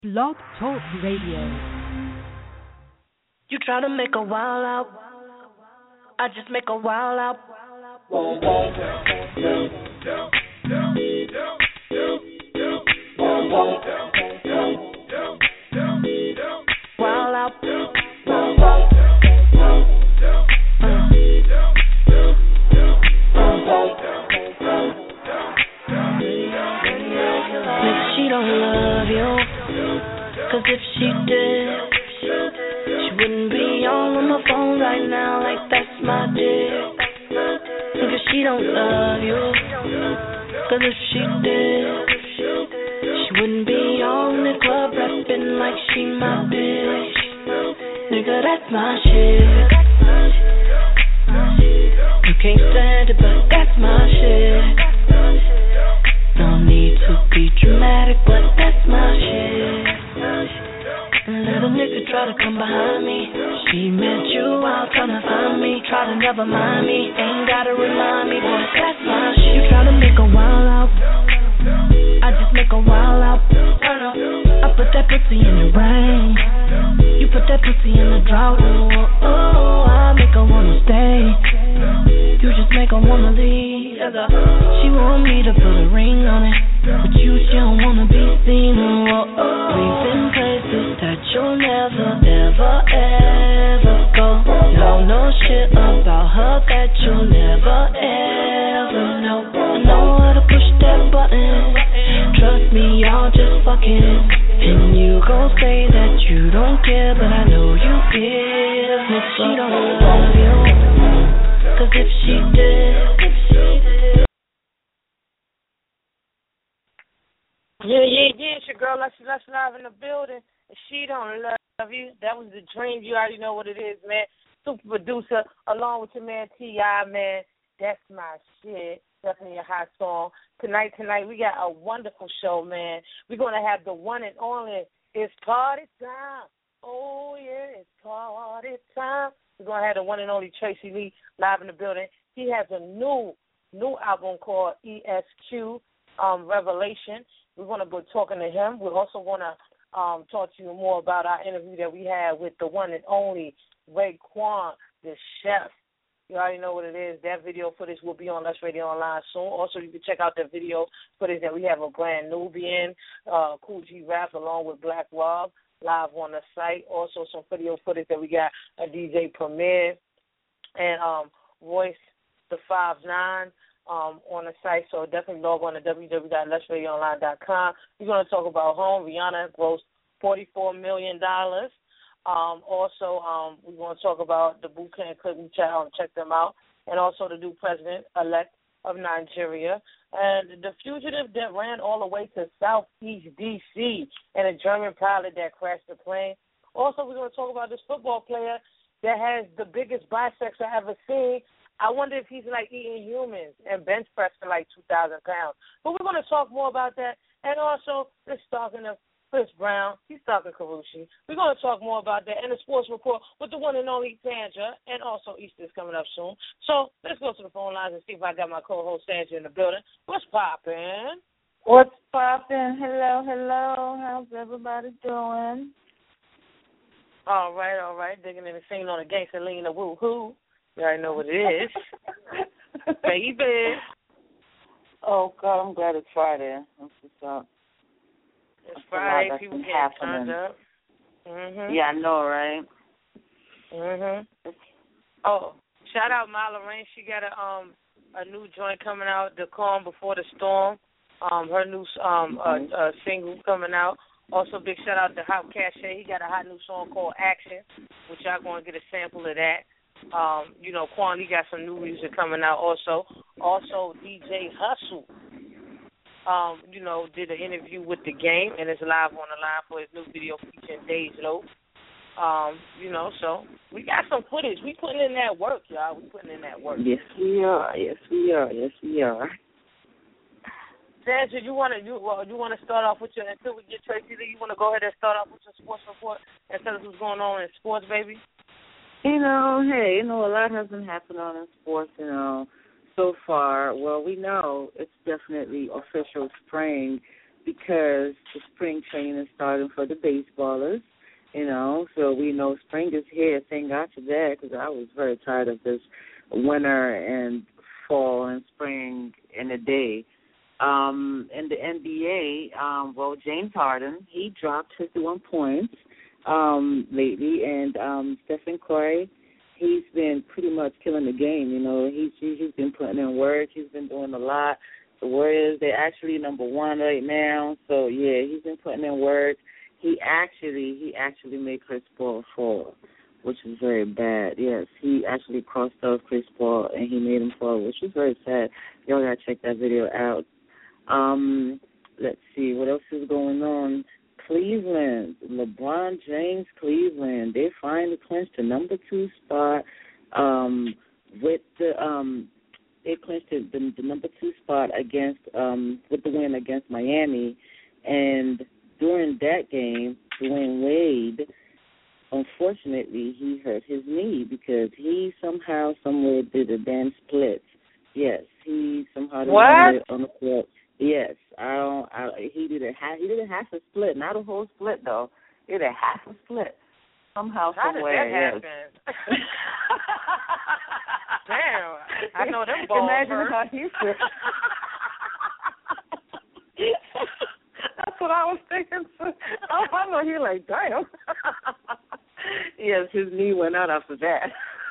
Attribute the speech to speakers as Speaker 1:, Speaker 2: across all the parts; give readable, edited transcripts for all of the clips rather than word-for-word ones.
Speaker 1: Blog Talk Radio.
Speaker 2: You try to make a while out, I just make a while out. While out. Maybe she don't love you, 'cause if she did, she wouldn't be on my phone right now like that's my dick. Because she don't love you, 'cause if she did, she wouldn't be on the club rapping like she my bitch. Nigga, that's my shit. You can't stand it, but that's my shit. No need to be dramatic, but that's my shit. Little nigga try to come behind me. She met you out tryna find me. Try to never mind me. Ain't gotta remind me, boy, that's my shit. You try to make a while out, I just make a while out. Turn up, I put that pussy in the rain. You put that pussy in the drought. Oh, I make her wanna stay. You just make her wanna leave. She want me to put a ring on it, but she don't wanna be seen. We've been places that you'll never, ever, ever go. No shit about her that you'll never, ever know. I know how to push that button. Trust me, y'all just fucking. And you gon' say that you don't care, but I know you give. If she don't love you, 'cause if she did.
Speaker 3: Yeah, it's your girl, Let's Live in the building. If she don't love you, that was the dream. You already know what it is, man. Super producer, along with your man T.I., man. That's my shit. Definitely a hot song. Tonight, we got a wonderful show, man. We're going to have the one and only, it's party time. Oh, yeah, it's party time. We're going to have the one and only Tracy Lee live in the building. He has a new album called ESQ Revelation. We're going to be talking to him. We're also going to talk to you more about our interview that we had with the one and only Raekwon, the chef. You already know what it is. That video footage will be on Let's Radio Online soon. Also, you can check out the video footage that we have a brand Nubian, Cool G Rap, along with Black Rob, live on the site. Also, some video footage that we got a DJ Premier and Royce the 5'9", on the site, so definitely log on to www.letsradioonline.com. We're going to talk about Home. Rihanna grossed $44 million. Also, we're going to talk about the boot camp clip. Check them out. And also the new president-elect of Nigeria. And the fugitive that ran all the way to Southeast D.C. and a German pilot that crashed the plane. Also, we're going to talk about this football player that has the biggest biceps I ever seen. I wonder if he's like eating humans and bench pressing like 2,000 pounds. But we're going to talk more about that. And also, let's talking to Chris Brown. He's talking Karuchi. We're going to talk more about that and the sports report with the one and only Sandra. And also, Easter's coming up soon. So let's go to the phone lines and see if I got my co-host Sandra in the building. What's poppin'?
Speaker 4: What's poppin'? Hello. How's everybody doing?
Speaker 3: All right. Digging in and singing on the gangster lean the woo-hoo. You already know what it is. Baby.
Speaker 4: Oh, God, I'm glad it's Friday. It's
Speaker 3: Friday. People getting turned up. Mm-hmm.
Speaker 4: Yeah, I know, right?
Speaker 3: Mm-hmm. Oh, shout out Mala Rain. She got a new joint coming out, The Calm Before the Storm. Her new single coming out. Also, big shout out to Hop Cache. He got a hot new song called Action, which y'all going to get a sample of that. Quan, he got some new music coming out also. Also, DJ Hustle, did an interview with The Game and is live on the line for his new video featuring Dej Loaf. So we got some footage. We putting in that work, y'all. We putting in that work.
Speaker 4: Yes, we are.
Speaker 3: Sandra, you want to start off with until we get Tracy Lee, you want to go ahead and start off with your sports report and tell us what's going on in sports, baby?
Speaker 4: A lot has been happening in sports, so far. Well, we know it's definitely official spring because the spring training is starting for the baseballers. So we know spring is here. Thank God for that, because I was very tired of this winter and fall and spring in a day. In the NBA, James Harden, he dropped 51 points lately, and Stephen Curry, he's been pretty much killing the game. He's been putting in work. He's been doing a lot. The Warriors, they're actually number one right now. So yeah, he's been putting in work. He actually made Chris Paul fall, which is very bad. Yes, he actually crossed off Chris Paul and he made him fall, which is very sad. Y'all gotta check that video out. Let's see what else is going on. Cleveland, LeBron James, Cleveland. They finally clinched the number 2 spot with the they clinched the number 2 spot against with the win against Miami. And during that game, Dwayne Wade, unfortunately, he hurt his knee because he somehow, somewhere did a damn split. Yes, he somehow did it on the court. Yes, he did a half a split, not a whole split though. He did a half a split somehow, somewhere.
Speaker 3: How did that happen? Damn, I know them balls.
Speaker 4: Imagine how he felt. That's what I was thinking too. I know he like, damn. Yes, his knee went out after that.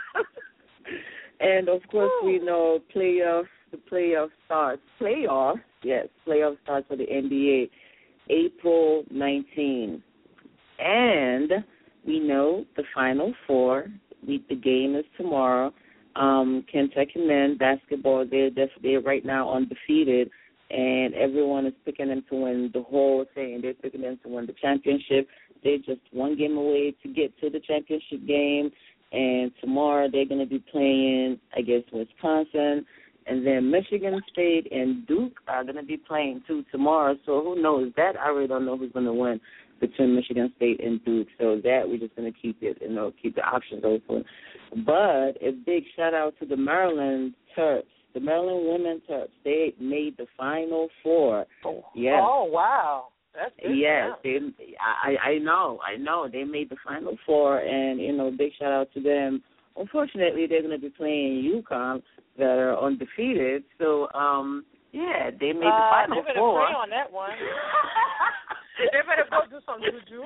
Speaker 4: And of course, we know the playoff starts. Playoff starts for the NBA April 19. And we know the Final Four. The game is tomorrow. Kentucky men basketball, they're right now undefeated, and everyone is picking them to win the whole thing. They're picking them to win the championship. They're just one game away to get to the championship game, and tomorrow they're going to be playing against Wisconsin, and then Michigan State and Duke are going to be playing too tomorrow. So who knows? That I really don't know who's going to win between Michigan State and Duke. So that we're just going to keep the options open. But a big shout out to the Maryland Terps. The Maryland women Terps, they made the Final Four. Yes.
Speaker 3: Oh, wow. That's good.
Speaker 4: Yes, I know. They made the Final Four, and, big shout out to them. Unfortunately, they're going to be playing UConn that are undefeated. So, they made the Final
Speaker 3: Four. They better
Speaker 4: Four.
Speaker 3: pray on that one. They better go do some juju.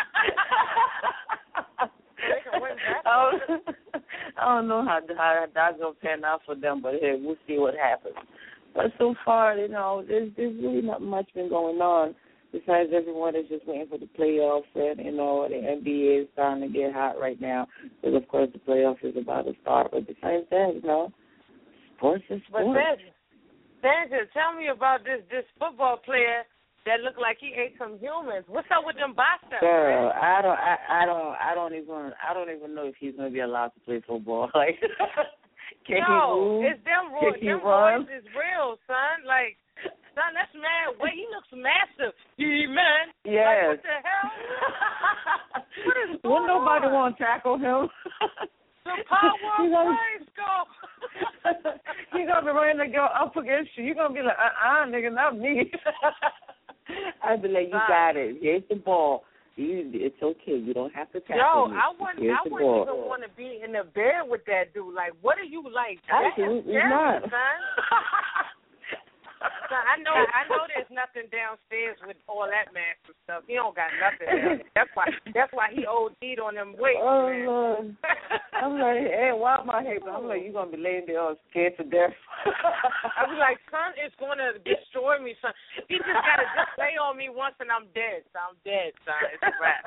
Speaker 3: They can win that.
Speaker 4: I don't know how that's going to pan out for them, but hey, we'll see what happens. But so far, there's really not much been going on. Besides, everyone is just waiting for the playoffs, and, the NBA is starting to get hot right now. Because, of course, the playoffs is about to start. But besides that, sports is sports.
Speaker 3: But Sandra, tell me about this football player that looked like he ate some humans. What's up with them biceps?
Speaker 4: Girl, I don't even know if he's gonna be allowed to play football. Like, can he move?
Speaker 3: It's them boys. Them boys is real, son. Like, son, that's mad. Wait, he looks massive. Man.
Speaker 4: Yes.
Speaker 3: Like, what the hell? What is going
Speaker 4: Wouldn't nobody
Speaker 3: on?
Speaker 4: want to tackle him?
Speaker 3: The power of Christ, go.
Speaker 4: He's gonna be ready to go up against you. You're gonna be like, nigga, not me. I'd be like, you got it. Here's the ball. It's okay. You don't have to tackle me.
Speaker 3: I wouldn't even want to be in the bed with that dude. Like, what are you like?
Speaker 4: Absolutely not.
Speaker 3: Son. So I know there's nothing downstairs with all that massive stuff. He don't got nothing down there. That's why he OD'd on them weights, man.
Speaker 4: Lord. I'm like, hey, why am I here? I'm like, you're going to be laying there all scared to death.
Speaker 3: I was like, son is going to destroy me, son. He just got to just lay on me once and I'm dead. So I'm dead, son. It's a wrap.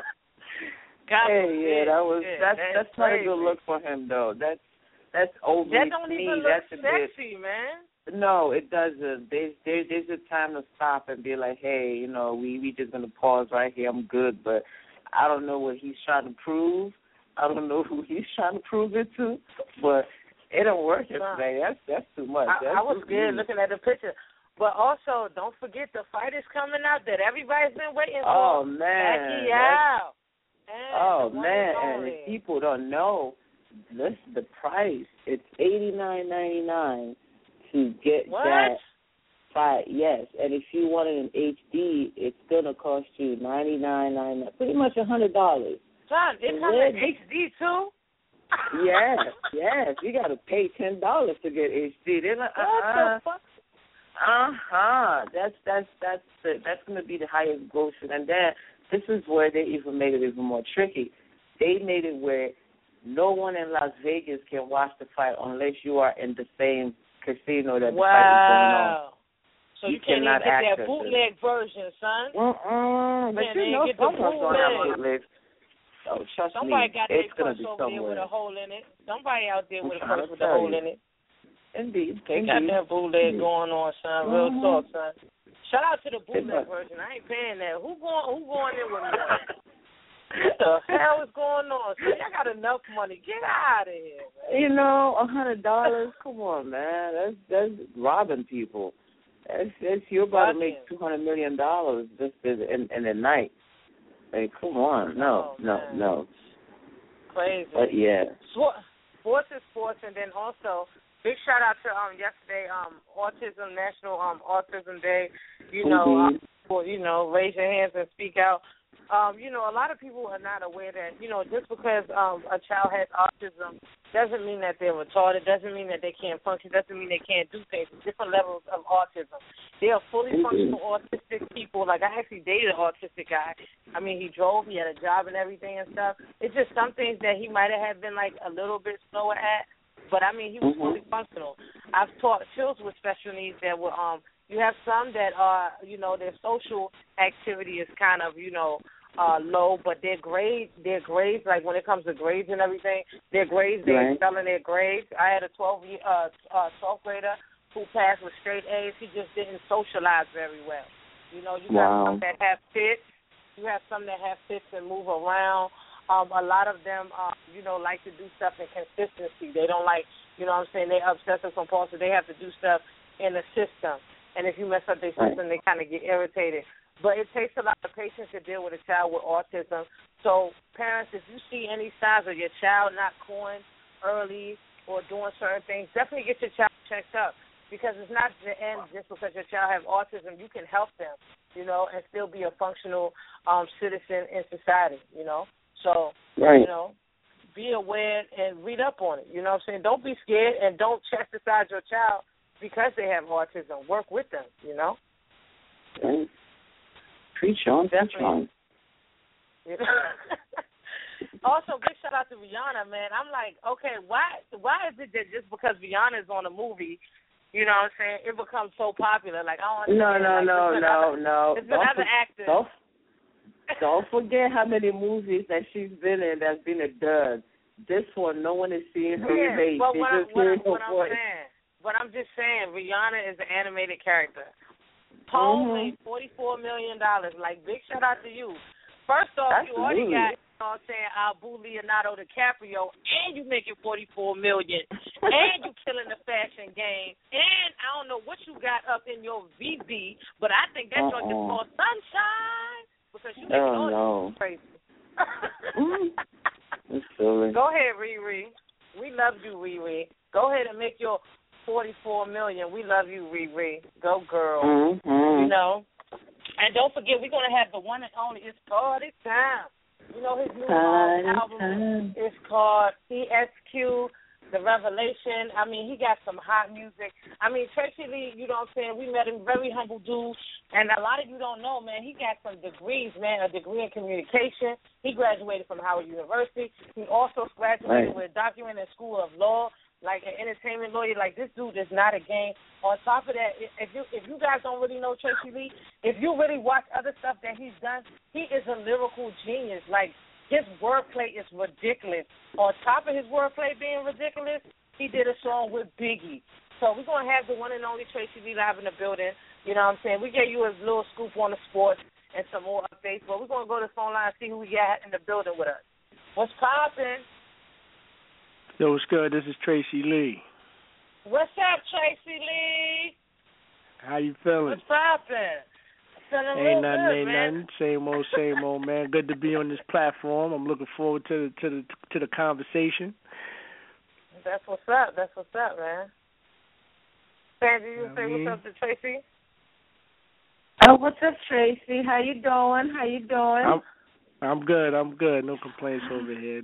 Speaker 4: That's not a good look for him, though. That's overly
Speaker 3: That don't even look sexy, man.
Speaker 4: No, it doesn't. There's a time to stop and be like, hey, we just gonna pause right here. I'm good, but I don't know what he's trying to prove. I don't know who he's trying to prove it to, but it don't work yesterday. That's too much.
Speaker 3: I was scared looking at the picture. But also, don't forget the fight is coming out that everybody's been waiting for.
Speaker 4: Oh man.
Speaker 3: Pacquiao.
Speaker 4: And if people don't know, listen, the price, it's $89.99 to get that fight, yes. And if you want it in HD, it's gonna cost you $99, pretty much $100.
Speaker 3: Son, it comes in HD too.
Speaker 4: Yes. You gotta pay $10 to get HD. They're like,
Speaker 3: what the fuck?
Speaker 4: That's gonna be the highest grossing. And then this is where they even made it even more tricky. They made it where no one in Las Vegas can watch the fight unless you are in the same casino that the fight is going on.
Speaker 3: So you can't even get that bootleg version, son.
Speaker 4: But you know someone's going to have bootlegs. Oh, trust
Speaker 3: Somebody
Speaker 4: me,
Speaker 3: got
Speaker 4: it's
Speaker 3: their
Speaker 4: going to
Speaker 3: purse
Speaker 4: be
Speaker 3: over there
Speaker 4: somewhere.
Speaker 3: with a hole in it. Somebody out there with a purse with a hole in it.
Speaker 4: Indeed.
Speaker 3: They got that bootleg going on, son. Real talk, son. Shout out to the bootleg version. I ain't paying that. Who going in with me? What the hell is going on? So y'all got enough money. Get out of here, man.
Speaker 4: You know, $100. Come on, man. That's robbing people. That's you're about to make $200 million just in a night. Hey, come on. No.
Speaker 3: Crazy.
Speaker 4: But yeah.
Speaker 3: Sports is sports, and then also big shout out to yesterday National Autism Day. You know, raise your hands and speak out. A lot of people are not aware that, just because a child has autism doesn't mean that they're retarded, doesn't mean that they can't function, doesn't mean they can't do things. Different levels of autism. They are fully functional autistic people. Like, I actually dated an autistic guy. I mean, he drove, he had a job and everything and stuff. It's just some things that he might have been, like, a little bit slower at. But, I mean, he was fully functional. I've taught children with special needs that were, you have some that are, their social activity is kind of, low, but their grades, like when it comes to grades and everything, their grades, they excel in their grades. I had a 12th grader who passed with straight A's. He just didn't socialize very well. You have some that have fits. You have some that have fits and move around. A lot of them, like to do stuff in consistency. They don't like, they're obsessive compulsive. They have to do stuff in a system. And if you mess up their system, they kind of get irritated. But it takes a lot of patience to deal with a child with autism. So, parents, if you see any signs of your child not cooing early or doing certain things, definitely get your child checked up, because it's not the end just because your child has autism. You can help them, and still be a functional citizen in society, So, be aware and read up on it, Don't be scared, and don't chastise your child because they have autism. Work with them,
Speaker 4: Right. Preach on.
Speaker 3: Also, big shout out to Rihanna, man. I'm like, okay, why is it that just because Rihanna is on a movie, it becomes so popular? Like, I don't understand.
Speaker 4: No.
Speaker 3: It's been other actors.
Speaker 4: Don't forget how many movies that she's been in that's been a dud. This one, no one is seeing her face.
Speaker 3: But I'm just saying, Rihanna is an animated character. Pole made $44 million. Like, big shout out to you. First off, you already got, Abu Leonardo DiCaprio, and you making $44 million, and you killing the fashion game, and I don't know what you got up in your VB, but I think that joint is called Sunshine, because you making all this crazy.
Speaker 4: It's silly.
Speaker 3: Go ahead, Riri. We love you, Riri. Go ahead and make your $44 million. We love you, Riri. Go, girl. And don't forget, we're going to have the one and only, it's Party Time. His new album is called ESQ, The Revelation. I mean, he got some hot music. I mean, Tracy Lee, we met him, very humble dude. And a lot of you don't know, man, he got some degrees, man, a degree in communication. He graduated from Howard University. He also graduated with a doctorate in School of Law. Like an entertainment lawyer, like this dude is not a game. On top of that, if you guys don't really know Tracy Lee, if you really watch other stuff that he's done, he is a lyrical genius. Like, his wordplay is ridiculous. On top of his wordplay being ridiculous, he did a song with Biggie. So we're going to have the one and only Tracy Lee live in the building. You know what I'm saying? We gave you a little scoop on the sports and some more updates, but we're going to go to the phone line and see who we got in the building with us. What's poppin'?
Speaker 5: Yo, what's good? This is Tracy Lee.
Speaker 3: What's up, Tracy Lee?
Speaker 5: How you feeling?
Speaker 3: What's poppin'? Feeling
Speaker 5: ain't
Speaker 3: real
Speaker 5: nothing,
Speaker 3: good,
Speaker 5: ain't
Speaker 3: man.
Speaker 5: nothing. Same old, man. Good to be on this platform. I'm looking forward to the conversation.
Speaker 3: That's what's up, man. Sandy, you say what's up to Tracy? Oh, what's up, Tracy? How you doing?
Speaker 5: I'm good. No complaints over here.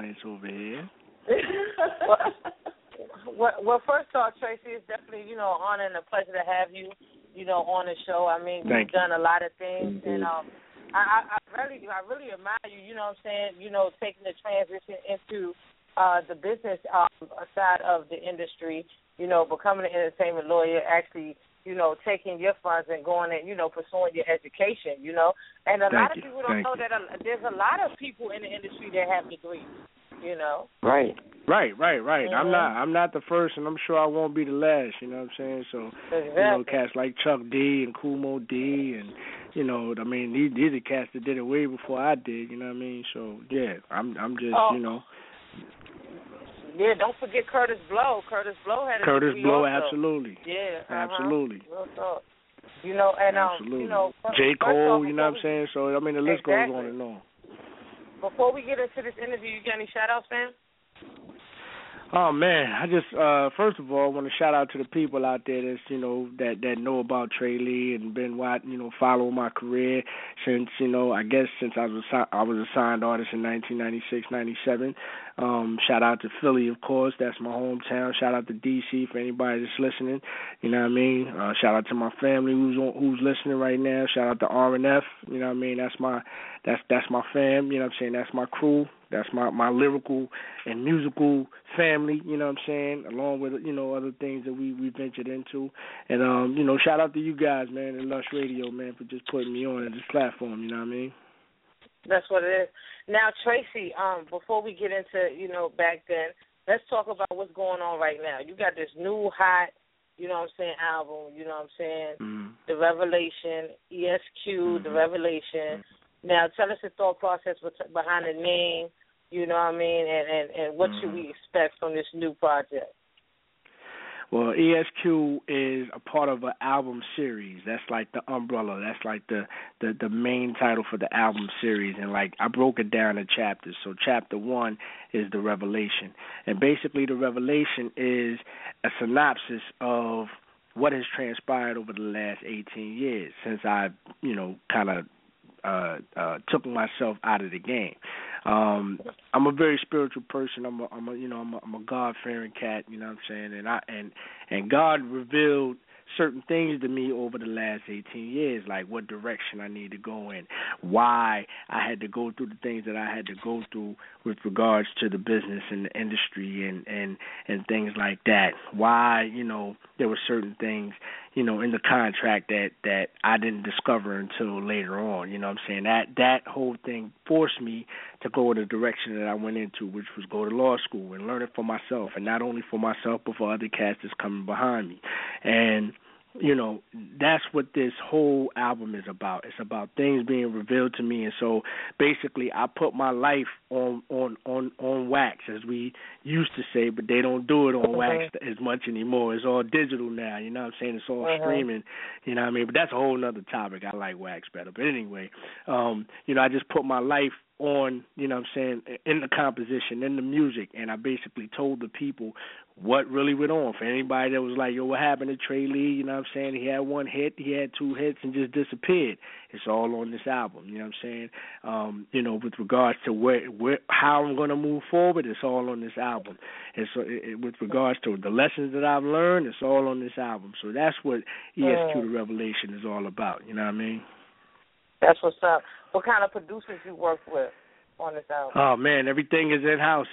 Speaker 3: Well, first off, Tracy, it's definitely, an honor and a pleasure to have you, on the show. I mean, you've done a lot of things, and I really admire you, you know what I'm saying, taking the transition into the business side of the industry, becoming an entertainment lawyer, actually, taking your funds and going and, pursuing your education, And a lot of people don't know that there's a lot of people in the industry that have degrees,
Speaker 5: Right.
Speaker 3: Mm-hmm.
Speaker 5: I'm not the first, and I'm sure I won't be the last, you know what I'm saying? So,
Speaker 3: exactly.
Speaker 5: Cats like Chuck D and Kumo D and, these are cats that did it way before I did, you know what I mean? So, yeah, I'm just,
Speaker 3: Yeah, don't forget Curtis Blow. Curtis Blow had a degree also.
Speaker 5: Absolutely.
Speaker 3: Yeah,
Speaker 5: absolutely.
Speaker 3: Real talk. And
Speaker 5: absolutely. J. Cole, you know what I'm saying? So the list goes on and on.
Speaker 3: Before we get into this interview, you got any shout outs, fam?
Speaker 5: Oh man, I just first of all want to shout out to the people out there that's that know about Trey Lee and been following my career since I was a signed artist in 1996, 97. Shout out to Philly, of course, that's my hometown. Shout out to DC for anybody that's listening. You know what I mean? Shout out to my family who's listening right now. Shout out to R&F. You know what I mean? That's my fam. You know what I'm saying? That's my crew. That's my lyrical and musical family, you know what I'm saying, along with, other things that we ventured into. And, shout out to you guys, man, and Lush Radio, man, for just putting me on this platform, you know what I mean?
Speaker 3: That's what it is. Now, Tracy, before we get into, back then, let's talk about what's going on right now. You got this new hot, album, The Revelation, ESQ, The Revelation. Now, tell us the thought process behind the name, you know what I mean, and what should we expect from this new project?
Speaker 5: Well, ESQ is a part of an album series. That's like the umbrella. That's like the main title for the album series. And, I broke it down in chapters. So chapter 1 is The Revelation. And basically the Revelation is a synopsis of what has transpired over the last 18 years since I, kind of took myself out of the game. I'm a very spiritual person. I'm a God-fearing cat. You know what I'm saying? And God revealed certain things to me over the last 18 years, like what direction I need to go in, why I had to go through the things that I had to go through with regards to the business and the industry and things like that, why, there were certain things, in the contract that I didn't discover until later on, you know what I'm saying? That whole thing forced me to go in the direction that I went into, which was go to law school and learn it for myself, and not only for myself, but for other cats that's coming behind me. And that's what this whole album is about. It's about things being revealed to me, and so basically I put my life on wax, as we used to say, but they don't do it on wax as much anymore. It's all digital now, you know what I'm saying? It's all streaming, you know what I mean? But that's a whole other topic. I like wax better. But anyway, I just put my life on, you know what I'm saying, in the composition, in the music, and I basically told the people what really went on. For anybody that was like, yo, what happened to Trey Lee, you know what I'm saying, he had one hit, he had two hits, and just disappeared. It's all on this album, you know what I'm saying? With regards to how I'm going to move forward, it's all on this album. And so with regards to the lessons that I've learned, it's all on this album. So that's what ESQ The Revelation is all about, you know what I mean?
Speaker 3: That's what's up. What kind of producers you work with on this album?
Speaker 5: Oh man, everything is in house.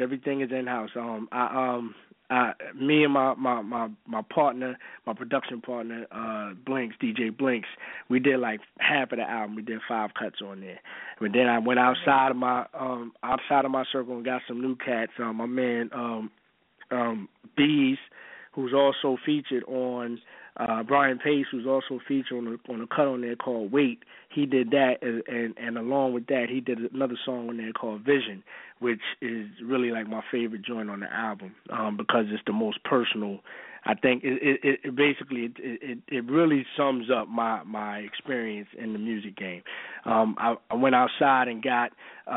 Speaker 5: Me and my partner, my production partner, Blinks, DJ Blinks, we did like half of the album. We did 5 cuts on there. But then I went outside of my circle and got some new cats. My man Bees, who's also featured on Brian Pace, who's also featured on a cut on there called Wait. He did that, and along with that, he did another song on there called Vision, which is really like my favorite joint on the album because it's the most personal. I think it basically really sums up my experience in the music game. I went outside and got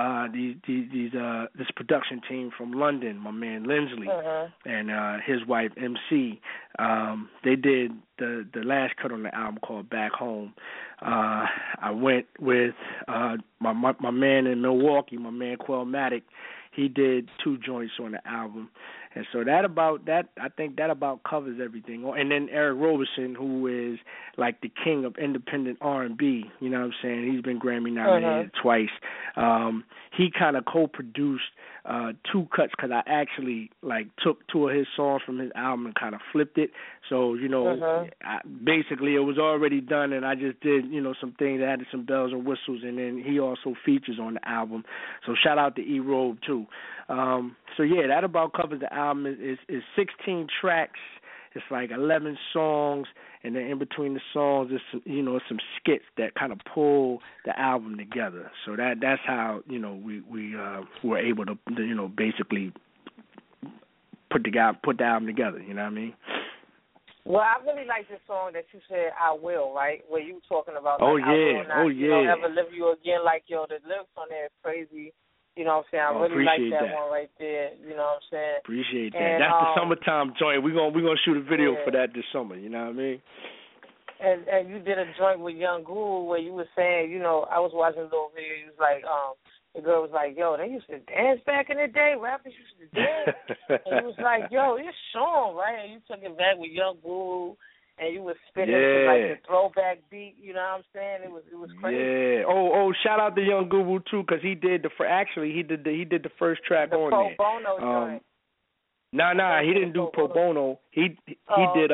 Speaker 5: this production team from London, my man Lindsley and his wife MC. They did the last cut on the album called Back Home. I went with my man in Milwaukee, my man Quellmatic. He did 2 joints on the album. And so I think that about covers everything. And then Eric Roberson, who is like the king of independent R&B, you know what I'm saying? He's been Grammy nominated twice. He kind of co-produced 2 cuts because I actually like took 2 of his songs from his album and kind of flipped it. So, you know, basically it was already done, and I just did, you know, some things that added some bells and whistles, and then he also features on the album. So shout out to E-Robe too. So yeah, that about covers the album. Is 16 tracks. It's like 11 songs, and then in between the songs, there's some skits that kind of pull the album together. So that's how we were able to basically put the album together. You know what I mean?
Speaker 3: Well, I really like this song that you said, "I Will," right? Where you talking about, like,
Speaker 5: I will not,
Speaker 3: ever live you again. Like, the lyrics on there is crazy. You know what I'm saying? I really like that one right there. You know what I'm saying?
Speaker 5: Appreciate that.
Speaker 3: And,
Speaker 5: that's the summertime joint. We're gonna shoot a video for that this summer. You know what I mean?
Speaker 3: And you did a joint with Young Guru where you were saying, I was watching a little video. You was like, the girl was like, yo, they used to dance back in the day. Rappers used to dance. And you was like, yo, it's Sean, right? And you took it back with Young Guru. And you was spitting to like the throwback beat, you know what I'm saying? It was crazy.
Speaker 5: Yeah. Oh, shout out to Young Guru too, because he did he did the first track on there.
Speaker 3: Pro Bono joint.
Speaker 5: Nah, he didn't do Pro Bono. He did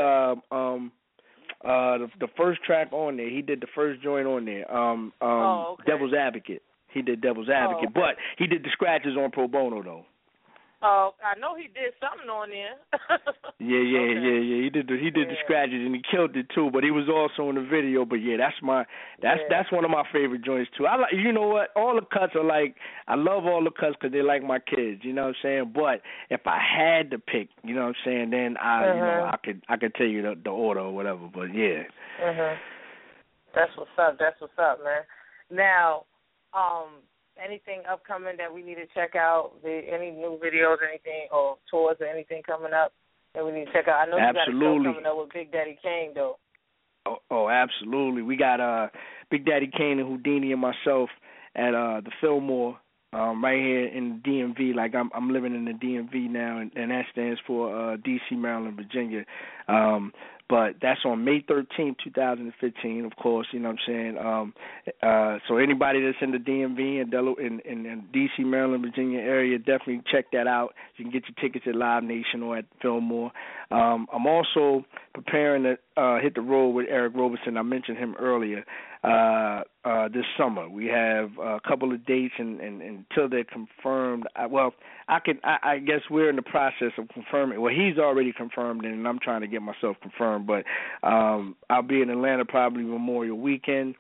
Speaker 5: the first track on there. He did the first joint on there. Devil's Advocate. He did Devil's Advocate, but he did the scratches on Pro Bono though.
Speaker 3: I know he did something on there.
Speaker 5: Yeah. He did the scratches and he killed it too. But he was also in the video. But yeah, that's one of my favorite joints too. I like, you know what? All the cuts are like, I love all the cuts because they're like my kids. You know what I'm saying? But if I had to pick, you know what I'm saying, then I could tell you the order or whatever. But yeah.
Speaker 3: That's what's up, man. Now, anything upcoming that we need to check out? Any new videos, anything, or tours or anything coming up that we need to check out? I know you got a show coming up with Big Daddy Kane, though.
Speaker 5: Oh, absolutely. We got Big Daddy Kane and Houdini and myself at the Fillmore right here in the DMV. Like I'm living in the DMV now, and that stands for D.C., Maryland, Virginia. But that's on May 13th, 2015, of course, you know what I'm saying? So anybody that's in the DMV and in D.C., Maryland, Virginia area, definitely check that out. You can get your tickets at Live Nation or at Fillmore. I'm also preparing to hit the road with Eric Roberson. I mentioned him earlier. This summer we have a couple of dates, and until they're confirmed, I guess we're in the process of confirming. Well, he's already confirmed, and I'm trying to get myself confirmed. But I'll be in Atlanta probably Memorial Weekend,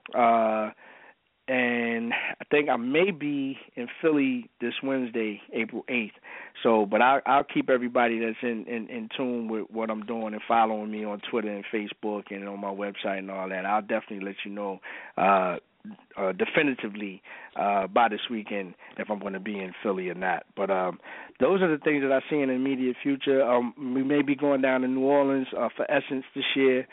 Speaker 5: and I think I may be in Philly this Wednesday, April 8th. So, but I'll keep everybody that's in tune with what I'm doing and following me on Twitter and Facebook and on my website and all that. I'll definitely let you know definitively by this weekend if I'm going to be in Philly or not. But those are the things that I see in the immediate future. We may be going down to New Orleans for Essence this year.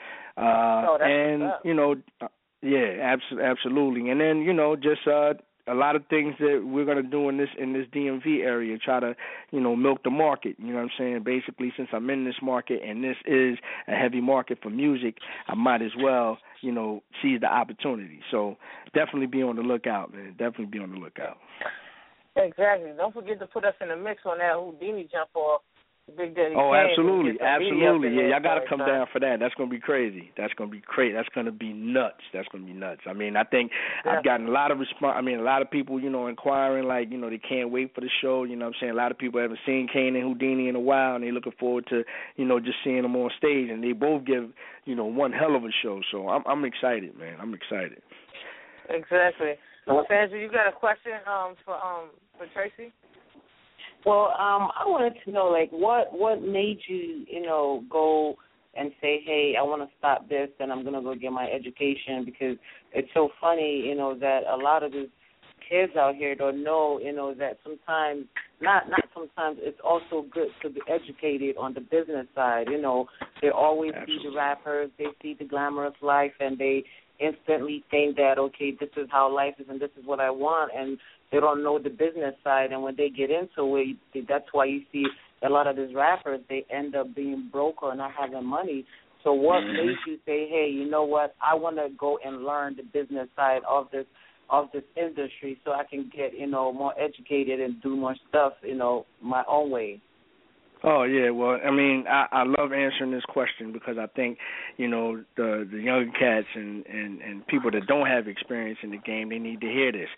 Speaker 5: Yeah, absolutely. And then, just a lot of things that we're going to do in this DMV area, try to, milk the market. You know what I'm saying? Basically, since I'm in this market and this is a heavy market for music, I might as well, seize the opportunity. So definitely be on the lookout, man. Definitely be on the lookout.
Speaker 3: Exactly. Don't forget to put us in the mix on that Houdini jump off. Big Daddy
Speaker 5: Oh,
Speaker 3: Kane,
Speaker 5: absolutely. Yeah, y'all got to come
Speaker 3: time.
Speaker 5: down for that. That's going to be crazy. That's going to be great. That's going to be nuts. I mean, I think I've gotten a lot of response. I mean, a lot of people, inquiring, like, they can't wait for the show. You know what I'm saying? A lot of people haven't seen Kane and Houdini in a while, and they're looking forward to, just seeing them on stage. And they both give, one hell of a show. So I'm excited, man. I'm excited.
Speaker 3: Exactly. Sandra, you got a question for Tracy?
Speaker 4: Well, I wanted to know, like, what made you, go and say, hey, I want to stop this and I'm going to go get my education, because it's so funny, that a lot of these kids out here don't know, that sometimes, not sometimes, it's also good to be educated on the business side. They always see the rappers, they see the glamorous life, and they instantly think that, okay, this is how life is and this is what I want, and they don't know the business side. And when they get into it, that's why you see a lot of these rappers, they end up being broke or not having money. So what made you say, hey, you know what, I want to go and learn the business side of this industry so I can get, more educated and do more stuff, my own way?
Speaker 5: Oh, yeah, well, I mean, I love answering this question because I think, the young cats and people that don't have experience in the game, they need to hear this.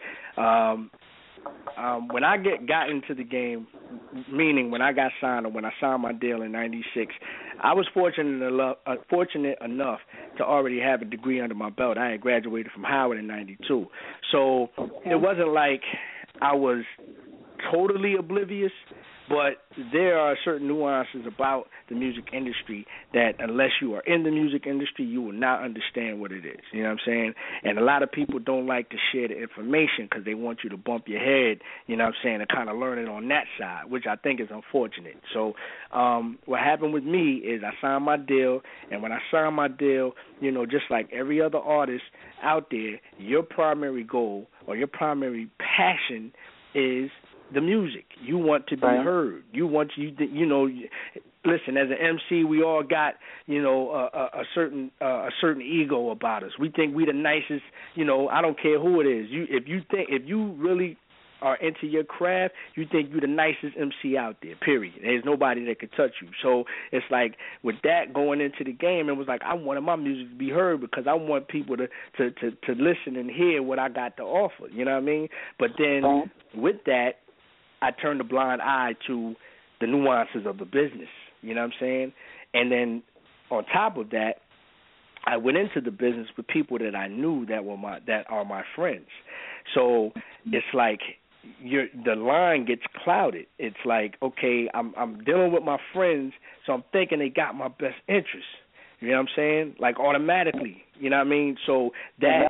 Speaker 5: When I got into the game, meaning when I got signed or when I signed my deal in '96, I was fortunate enough to already have a degree under my belt. I had graduated from Howard in '92, so it wasn't like I was totally oblivious. But there are certain nuances about the music industry that unless you are in the music industry, you will not understand what it is. You know what I'm saying? And a lot of people don't like to share the information because they want you to bump your head, you know what I'm saying, and kind of learn it on that side, which I think is unfortunate. So what happened with me is I signed my deal, and when I signed my deal, just like every other artist out there, your primary goal or your primary passion is the music. You want to be heard. You want listen, as an MC, we all got, a certain ego about us. We think we the nicest, I don't care who it is. If you really are into your craft, you think you're the nicest MC out there, period. There's nobody that could touch you. So it's like with that going into the game, it was like I wanted my music to be heard because I want people to listen and hear what I got to offer, you know what I mean? But then with that, I turned a blind eye to the nuances of the business, you know what I'm saying? And then on top of that, I went into the business with people that I knew that are my friends. So it's like the line gets clouded. It's like, okay, I'm dealing with my friends, so I'm thinking they got my best interest. You know what I'm saying? Like automatically, you know what I mean? So that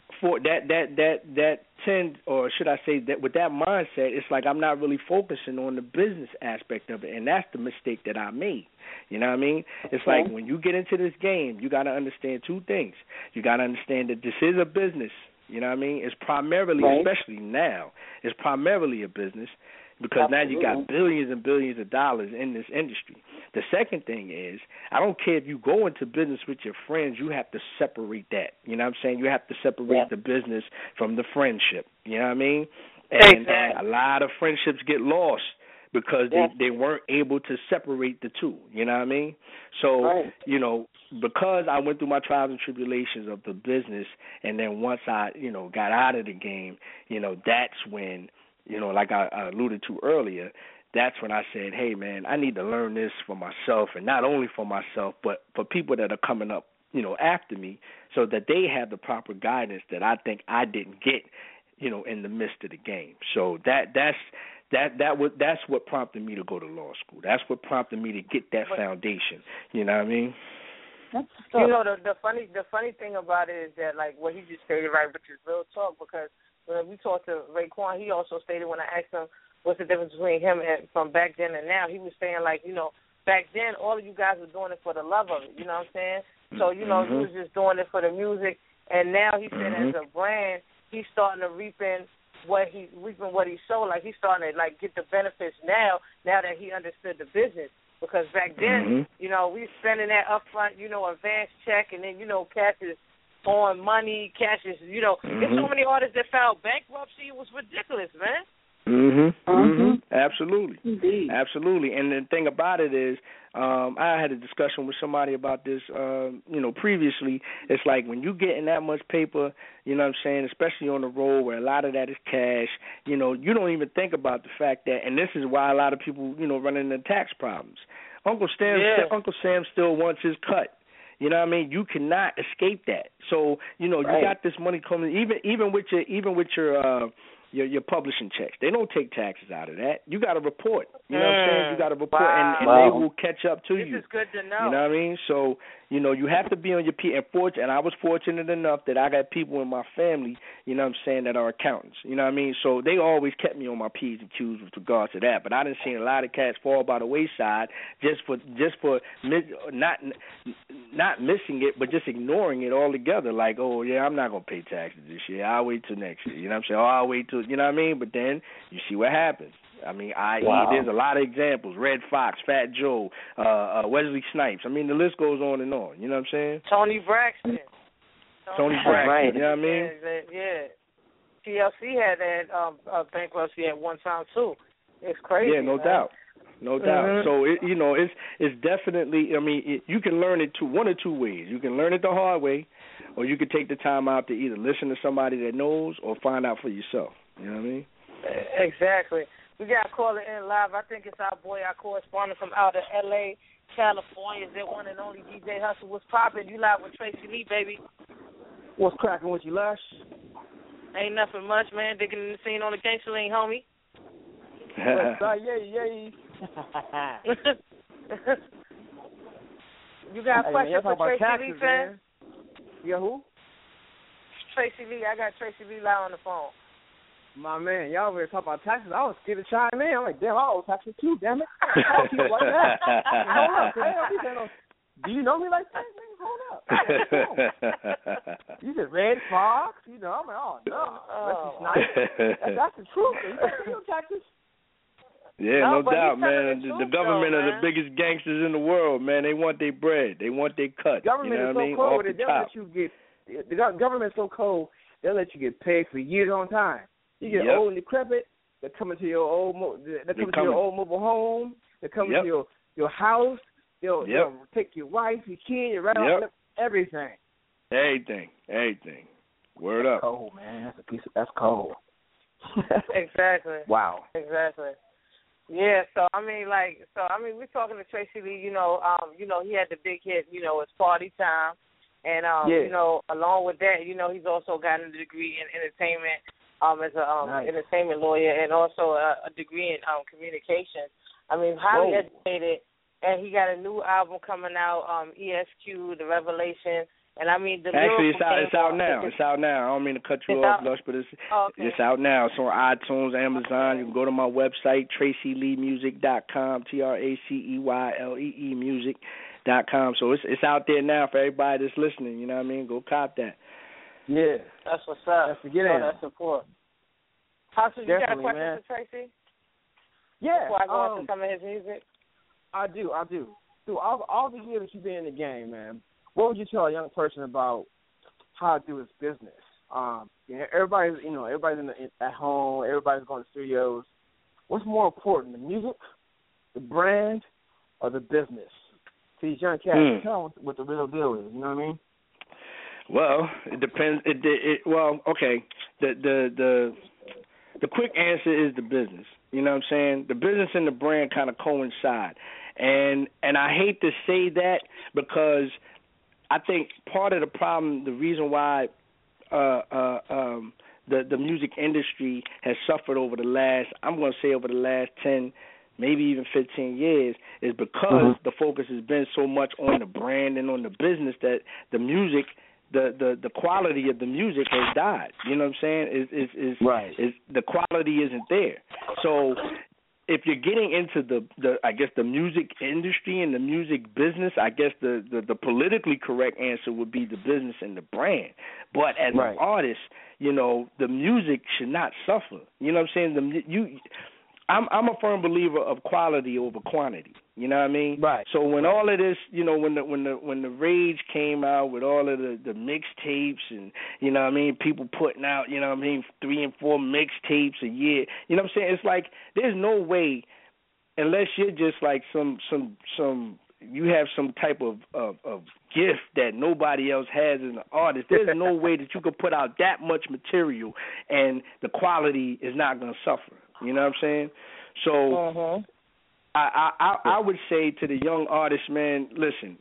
Speaker 5: or should I say that with that mindset, it's like I'm not really focusing on the business aspect of it, and that's the mistake that I made. You know what I mean? It's like when you get into this game, you got to understand two things. You got to understand that this is a business. You know what I mean? It's primarily, especially now, it's primarily a business because now you got billions and billions of dollars in this industry. The second thing is, I don't care if you go into business with your friends, you have to separate that. You know what I'm saying? You have to separate the business from the friendship. You know what I mean? And a lot of friendships get lost because they weren't able to separate the two. You know what I mean? So, because I went through my trials and tribulations of the business, and then once I, got out of the game, that's when, like I alluded to earlier, that's when I said, hey, man, I need to learn this for myself, and not only for myself, but for people that are coming up, after me, so that they have the proper guidance that I think I didn't get, in the midst of the game. So that's what prompted me to go to law school. That's what prompted me to get that foundation. You know what I mean?
Speaker 3: The funny thing about it is that, like, what he just stated, right, which is real talk, because when we talked to Raekwon, he also stated when I asked him what's the difference between him and from back then and now, he was saying, like, back then all of you guys were doing it for the love of it, you know what I'm saying? So, he was just doing it for the music, and now he said as a brand, he's starting to reaping what he sowed. Like, he's starting to, like, get the benefits now that he understood the business. Because back then, we were spending that upfront, advance check, and then, cash is on money, cash is, there's so many artists that filed bankruptcy. It was ridiculous, man.
Speaker 5: Absolutely.
Speaker 4: Indeed.
Speaker 5: Absolutely. And the thing about it is, I had a discussion with somebody about this, previously. It's like when you get in that much paper, you know what I'm saying, especially on the road where a lot of that is cash, you don't even think about the fact that, and this is why a lot of people, run into tax problems. Uncle Sam still wants his cut. You know what I mean? You cannot escape that. So, you got this money coming, even with your your publishing checks. They don't take taxes out of that. You got to report. You know what I'm saying? You got to report, and they will catch up to you.
Speaker 3: This is good to know.
Speaker 5: You know what I mean? So, you know, you have to be on your P. And I was fortunate enough that I got people in my family, you know what I'm saying, that are accountants. You know what I mean? So they always kept me on my P's and Q's with regards to that. But I done seen a lot of cats fall by the wayside just for not missing it, but just ignoring it altogether. Like, oh yeah, I'm not gonna pay taxes this year. I'll wait till next year. You know what I'm saying? I'll wait till, you know what I mean? But then you see what happens. I mean, there's a lot of examples. Red Fox, Fat Joe, Wesley Snipes. I mean, the list goes on and on. You know what I'm saying?
Speaker 3: Tony Braxton.
Speaker 5: Tony Braxton. Right. You know what I mean?
Speaker 3: Yeah. TLC had that bankruptcy at one time too. It's crazy.
Speaker 5: Yeah, no doubt. No doubt. So it's definitely. I mean, you can learn it one or two ways. You can learn it the hard way, or you can take the time out to either listen to somebody that knows or find out for yourself. You know what I mean?
Speaker 3: Exactly. We got a caller in live. I think it's our boy, our correspondent from out of L.A., California. Is that one and only DJ Hustle? What's poppin'? You live with Tracy Lee, baby.
Speaker 6: What's cracking with you, Lush?
Speaker 3: Ain't nothing much, man. Digging in the scene on the gangster lane, homie.
Speaker 6: Yay.
Speaker 3: You got a question for Tracy Lee, fan?
Speaker 6: Yeah, who?
Speaker 3: Tracy Lee. I got Tracy Lee live on the phone.
Speaker 6: My man, y'all were talking about taxes. I was scared to chime in. I'm like, damn, I owe taxes too, damn it. I keep like that. Hold up. Do you know me like that? Hold up. You said Red Fox, you know. I'm like, oh, no. That's the truth. You pay your taxes.
Speaker 5: Yeah, no doubt, man. The government are the biggest gangsters in the world, man. They want their bread. They want their cut.
Speaker 6: Government is so cold. The government's so cold, they'll let you get paid for years on time. You get old and decrepit. They're coming to your old mobile home. They're coming to your house. They'll take your wife, your kid, your everything.
Speaker 5: Everything. Word up.
Speaker 6: That's cold, man. That's cold.
Speaker 3: Exactly.
Speaker 6: Wow.
Speaker 3: Exactly. Yeah. So we're talking to Tracy Lee. You know, he had the big hit. You know, it's Party Time, and you know, along with that, you know, he's also gotten a degree in entertainment. As a entertainment lawyer, and also a degree in communications. I mean, highly educated, and he got a new album coming out, ESQ, The Revelation, and I mean,
Speaker 5: actually, it's out now. It's out now. I don't mean to cut you off, Lush, but it's out now. It's on iTunes, Amazon. You can go to my website, TracyLeeMusic.com, TraceYlee music.com. So it's out there now for everybody that's listening. You know what I mean? Go cop that.
Speaker 6: Yeah.
Speaker 3: That's what's up.
Speaker 6: That's to get in.
Speaker 3: That's support. Hustle, you got a question for Tracy?
Speaker 6: Yeah.
Speaker 3: Before I go on to some of his music?
Speaker 6: I do. Through all the years that you've been in the game, man, what would you tell a young person about how to do his business? Everybody's at home. Everybody's going to studios. What's more important, the music, the brand, or the business? To these young cats, tell them what the real deal is. You know what I mean?
Speaker 5: Well, it depends. Okay. The quick answer is the business. You know what I'm saying? The business and the brand kind of coincide, and I hate to say that because I think part of the problem, the reason why the music industry has suffered over the last 10, maybe even 15 years, is because the focus has been so much on the brand and on the business that the music, the quality of the music has died. You know what I'm saying? The quality isn't there. So if you're getting into the music industry and the music business, I guess the politically correct answer would be the business and the brand. But as an artist, you know, the music should not suffer. You know what I'm saying? I'm a firm believer of quality over quantity. You know what I mean?
Speaker 6: Right.
Speaker 5: So when all of this, you know, when the Rage came out with all of the mixtapes and, you know what I mean, people putting out, you know what I mean, 3 and 4 mixtapes a year. You know what I'm saying? It's like there's no way, unless you're just like some you have some type of gift that nobody else has as an artist. There's no way that you could put out that much material and the quality is not going to suffer. You know what I'm saying? So I would say to the young artist, man, listen,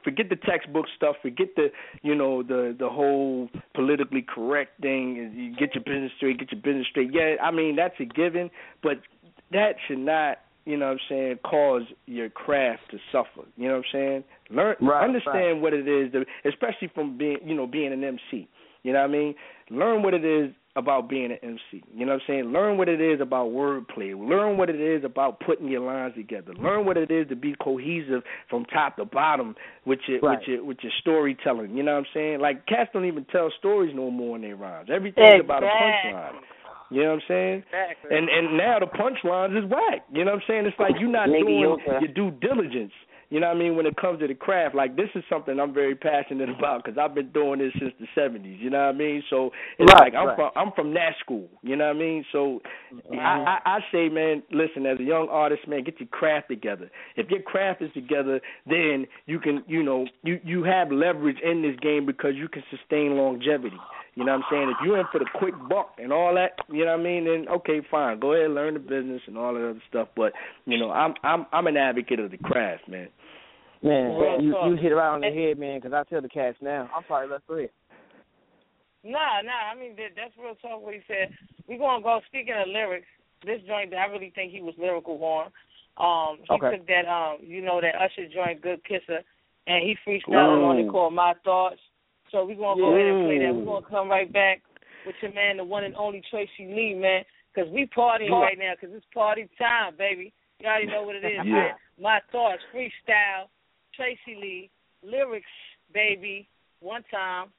Speaker 5: forget the textbook stuff, forget the the whole politically correct thing. You get your business straight. Yeah, I mean that's a given, but that should not, cause your craft to suffer. You know what I'm saying? Understand what it is, especially from being an MC. You know what I mean? Learn what it is about being an MC. You know what I'm saying? Learn what it is about wordplay. Learn what it is about putting your lines together. Learn what it is to be cohesive from top to bottom with your storytelling. You know what I'm saying? Like cats don't even tell stories no more in their rhymes. Everything's about a punchline. You know what I'm saying?
Speaker 3: Exactly.
Speaker 5: And now the punchlines is whack. You know what I'm saying? It's like you're not doing your due diligence. You know what I mean? When it comes to the craft, like this is something I'm very passionate about because I've been doing this since the 70s. You know what I mean? So it's I'm from that school. You know what I mean? So I say, man, listen, as a young artist, man, get your craft together. If your craft is together, then you can, you have leverage in this game because you can sustain longevity. You know what I'm saying? If you're in for the quick buck and all that, you know what I mean, then okay, fine. Go ahead, learn the business and all that other stuff. But, I'm an advocate of the craft, man.
Speaker 6: Man, you hit it right on the head, man, because I tell the cats now. I'm sorry, let's go ahead.
Speaker 3: Nah, I mean, that's real talk what he said. We're going to go, speaking of lyrics, this joint, I really think he was lyrical on. He took that, that Usher joint, Good Kisser, and he freestyled on it called My Thoughts. So we're going to go ahead and play that. We're going to come right back with your man, the one and only Tracy Lee, man, because we partying right now because it's party time, baby. You already know what it is, man. My Thoughts, freestyle, Tracy Lee, lyrics, baby, one time.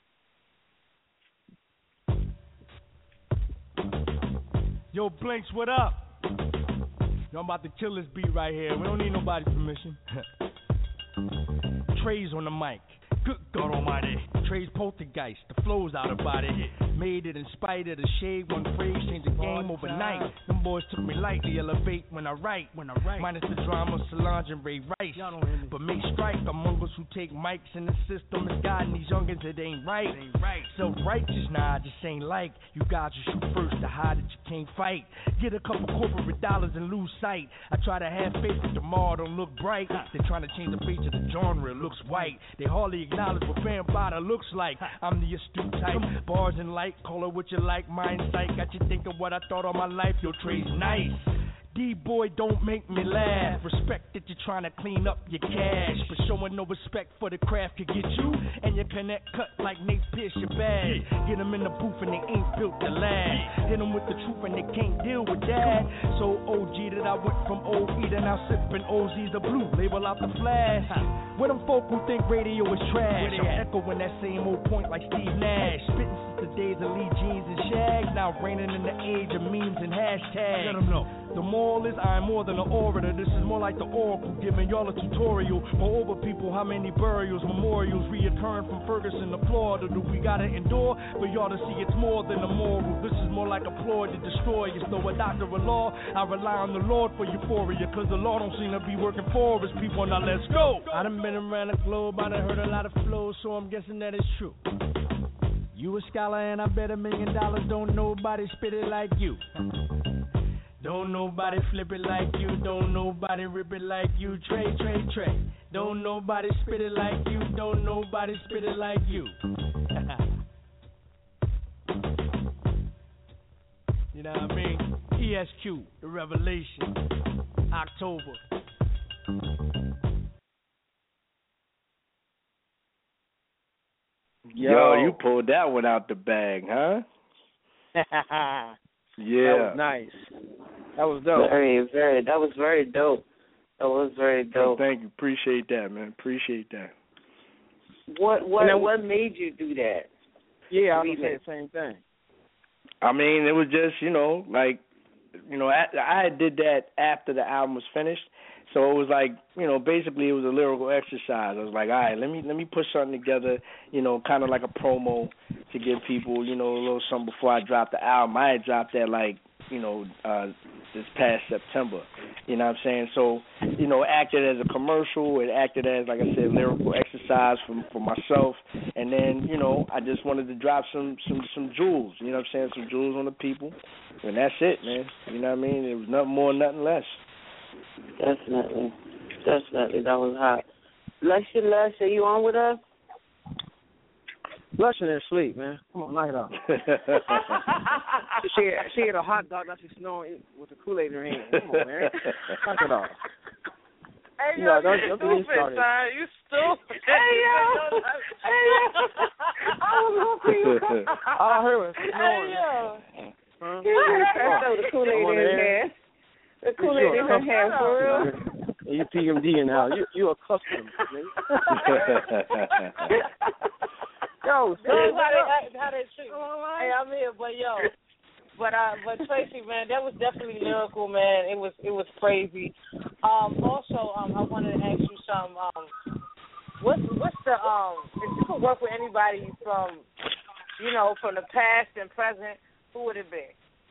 Speaker 7: Yo, Blinks, what up? Yo, I'm about to kill this beat right here. We don't need nobody's permission. Trey's on the mic. Good God Almighty. Trey's poltergeist. The flow's out of body. Made it in spite of the shade. One phrase changed the game overnight. Them boys took me lightly. Elevate when I write. Minus the drama, Solange and Ray Rice. But make strike among us who take mics in the system. Is guiding these youngins. It ain't right. Self-righteous, nah, I just ain't like. You guys who shoot first to hide that you can't fight. Get a couple corporate dollars and lose sight. I try to have faith that tomorrow don't look bright. They trying to change the face of the genre. It looks white. They hardly acknowledge what vampire looks like. I'm the astute type. Bars and light. Call it what you like. Mind sight. Got you thinking what I thought all my life. Your Trey's nice. D-boy, don't make me laugh. Respect that you're trying to clean up your cash, but showing no respect for the craft could get you and your connect cut like Nate Pierce your bag. Get them in the booth and they ain't built to last. Hit them with the truth and they can't deal with that. So OG that I went from OE to now sipping OZ's the blue. Label out the flash. Where them folk who think radio is trash, I'm echoing that same old point like Steve Nash. Spitting since the days of Lee Jeans and Shag. Now reigning in the age of memes and hashtags. Let them know. The moral is I'm more than an orator. This is more like the oracle, giving y'all a tutorial. Moreover, people, how many burials, memorials reoccurring from Ferguson to Florida do we gotta endure? For y'all to see it's more than a moral. This is more like a ploy to destroy us. Though a doctor of law, I rely on the Lord for euphoria, cause the law don't seem to be working for us. People, now let's go. I done been around the globe, I done heard a lot of flows, so I'm guessing that it's true. You a scholar and I bet $1 million, don't nobody spit it like you. Don't nobody flip it like you. Don't nobody rip it like you. Trey. Don't nobody spit it like you. Don't nobody spit it like you. You know what I mean? ESQ, The Revelation, October.
Speaker 5: Yo, you pulled that one out the bag, huh? Yeah.
Speaker 6: That was nice. That was dope.
Speaker 4: That was very dope. That was very dope.
Speaker 5: Thank you. Appreciate that, man. Appreciate that.
Speaker 4: What made you do that?
Speaker 6: Yeah, I was saying the same thing.
Speaker 5: I mean, it was just, I did that after the album was finished. So it was like, basically it was a lyrical exercise. I was like, all right, let me put something together, kind of like a promo to give people, a little something before I dropped the album. I had dropped that this past September. You know what I'm saying? So, it acted as a commercial. It acted as, like I said, lyrical exercise for myself. And then, I just wanted to drop some jewels. You know what I'm saying? Some jewels on the people. And that's it, man. You know what I mean? It was nothing more, nothing less.
Speaker 4: Definitely. That was hot. Lusher, you on with us?
Speaker 6: Lush in there sleep, man. Come on, knock it off. she had a hot dog, now she's snoring with the Kool-Aid in her hand. Come on, man. Knock it off.
Speaker 3: Hey, yo, you stupid, son. You stupid. Hey, yo.
Speaker 6: All I heard was snoring.
Speaker 3: Hey, yo.
Speaker 6: Huh?
Speaker 4: The Kool-Aid in his hand. The Kool-Aid in her hand, for real.
Speaker 6: You PMD now. You accustomed, nigga. Yo,
Speaker 3: how they treat me. Hey, I'm here, but but Tracy, man, that was definitely lyrical, man. It was crazy. Also, I wanted to ask you something. What's the if you could work with anybody from the past and present, who would it be?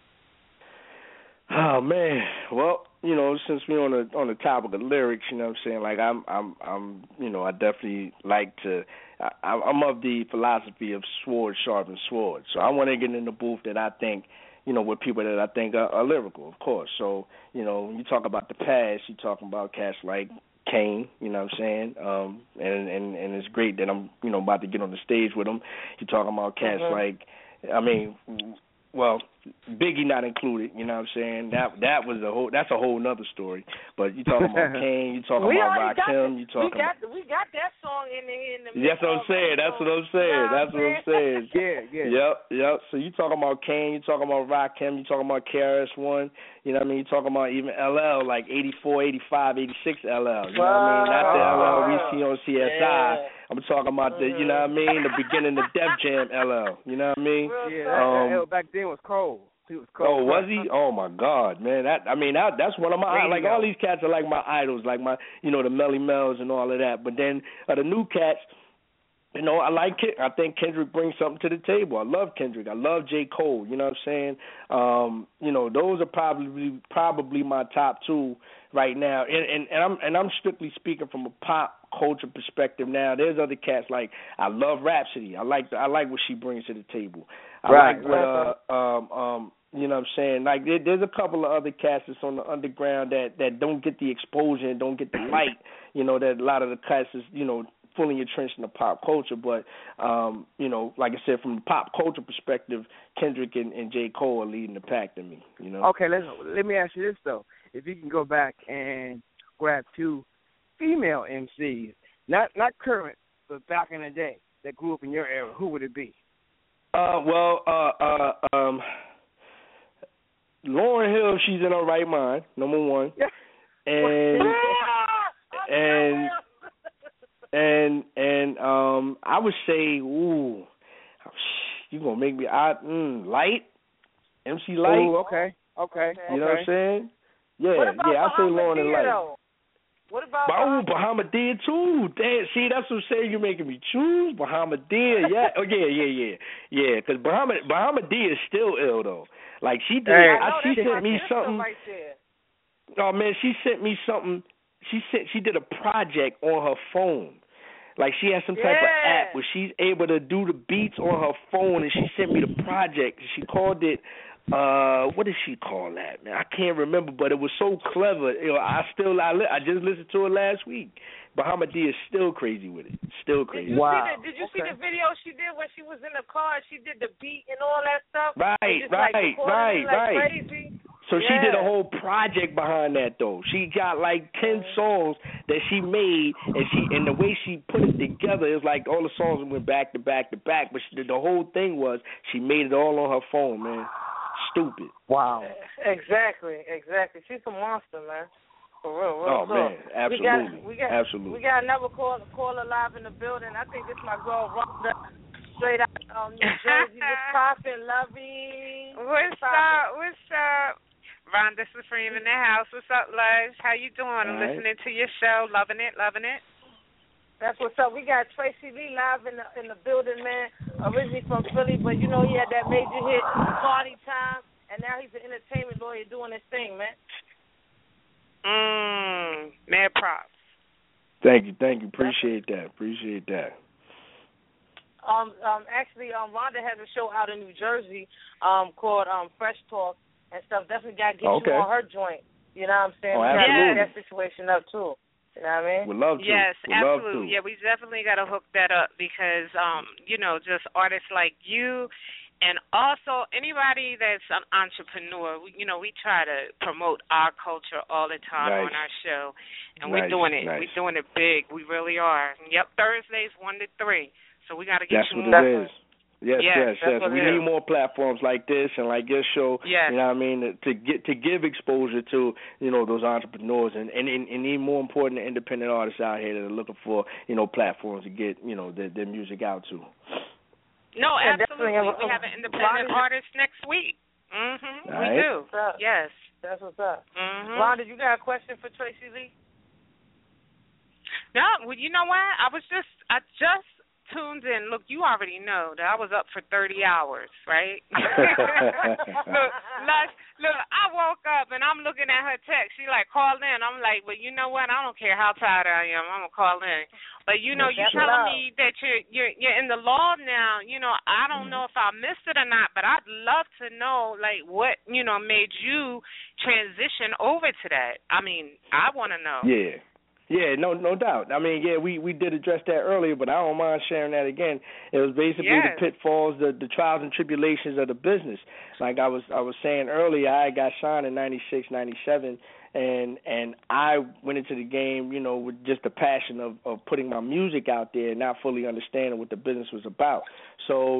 Speaker 5: Oh man, well, since we're on the topic of lyrics, you know what I'm saying, like I'm I definitely like to. I'm of the philosophy of sword sharpens sword. So I want to get in the booth that I think, with people that I think are lyrical, of course. So, when you talk about the past, you're talking about cats like Kane, you know what I'm saying? And it's great that I'm, about to get on the stage with him. You're talking about cats like, well, Biggie not included, you know what I'm saying? That's a whole nother story. But you talking about Kane, you talking about Rakim, you talking
Speaker 3: we got that song in the
Speaker 5: That's what I'm saying. That's what I'm saying.
Speaker 6: Yeah.
Speaker 5: Yep. So you talking about Kane, you talking about Rakim, you talking about KRS-One, you know what I mean? You talking about even LL, like 84, 85, 86 LL, you know what I mean? Not the LL we see on CSI. Yeah. I'm talking about the, you know what I mean, the beginning of Def Jam LL, you know what I mean?
Speaker 6: Yeah, back then was cold. He was cold.
Speaker 5: Oh, was he? Oh my God, man! That's one of my like all these cats are like my idols, like my the Melly Mel's and all of that. But then the new cats, I like it. I think Kendrick brings something to the table. I love Kendrick. I love J. Cole. You know what I'm saying? Those are probably my top two right now. And I'm strictly speaking from a pop culture perspective now. There's other cats like I love Rhapsody. I like what she brings to the table. I like what you know what I'm saying? Like there's a couple of other cats that's on the underground that don't get the exposure and don't get the light. That a lot of the cats is fully entrenched in the pop culture. But like I said, from the pop culture perspective, Kendrick and J. Cole are leading the pack to me.
Speaker 6: Okay, let me ask you this though: if you can go back and grab two female MCs, not current, but back in the day that grew up in your era, who would it be?
Speaker 5: Lauryn Hill, she's in her right mind, number one. And I would say, you gonna make me Light, MC Light.
Speaker 6: Ooh, okay.
Speaker 5: You know what I'm saying? Yeah, I say Lauryn and Light.
Speaker 3: What about
Speaker 5: Bahamadia too? See, that's what I'm saying. You're making me choose Bahamadia. Yeah. Oh yeah. Because Bahamadia is still ill though. Like she did. She sent me something.
Speaker 3: Right there.
Speaker 5: Oh man, she sent me something. She did a project on her phone. Like she has some type of app where she's able to do the beats on her phone, and she sent me the project. She called it. What did she call that, man? I can't remember, but it was so clever. I just listened to it last week. Bahamadia is still crazy with it. Still crazy.
Speaker 3: Did you see the video she did when she was in the car? She did the beat and all that stuff.
Speaker 5: Right.
Speaker 3: Crazy.
Speaker 5: So she did a whole project behind that though. She got like 10 songs that she made, and the way she put it together is like all the songs went back to back to back. But the whole thing was she made it all on her phone, man. Stupid.
Speaker 6: Wow.
Speaker 3: Exactly. She's a monster, man. For real.
Speaker 5: Oh man, absolutely.
Speaker 3: Absolutely. We got another caller live in the building. I think this is my girl Rhonda, straight out New Jersey. What's poppin', lovey?
Speaker 8: What's up? Rhonda Supreme in the house. What's up, loves? How you doing? I'm listening to your show, loving it.
Speaker 3: That's what's up. We got Tracy Lee live in the building, man. Originally from Philly, but he had that major hit, Party Time, and now he's an entertainment lawyer doing his thing, man.
Speaker 8: Mad props.
Speaker 5: Thank you. Appreciate that.
Speaker 3: Actually, Rhonda has a show out in New Jersey called Fresh Talk and stuff. Definitely got to get you on her joint. You know what I'm saying?
Speaker 5: Oh, absolutely.
Speaker 3: Got that situation up too. You know what I mean?
Speaker 5: We'd love to.
Speaker 8: Yes,
Speaker 5: We'd
Speaker 8: absolutely.
Speaker 5: Love to.
Speaker 8: Yeah, we definitely got to hook that up because, just artists like you and also anybody that's an entrepreneur. We try to promote our culture all the time on our show, and we're doing it.
Speaker 5: Nice.
Speaker 8: We're doing it big. We really are. Yep, Thursdays 1 to 3. So we got to get
Speaker 5: That's
Speaker 8: you
Speaker 5: what
Speaker 8: more.
Speaker 5: it is. Yes. We need more platforms like this and like your show.
Speaker 8: Yes.
Speaker 5: You know what I mean? To give exposure to those entrepreneurs and even more important, the independent artists out here that are looking for platforms to get their music out to.
Speaker 8: No, absolutely.
Speaker 3: We
Speaker 8: have an independent artist next week. We do. Yes.
Speaker 3: That's what's up. Ron, did you got a question for Tracy Lee?
Speaker 8: No. Well, you know what? I just tuned in. Look, you already know that I was up for 30 hours, right? Look, I woke up and I'm looking at her text. She like called in. I'm like, well, you know what? I don't care how tired I am. I'm gonna call in. But you're telling me that you're in the law now. I don't know if I missed it or not, but I'd love to know like what made you transition over to that. I mean, I want to know.
Speaker 5: Yeah, no doubt. I mean, we did address that earlier, but I don't mind sharing that again. It was basically the pitfalls, the trials and tribulations of the business. Like I was saying earlier, I got signed in 96, 97, and I went into the game, with just the passion of putting my music out there, not fully understanding what the business was about. So,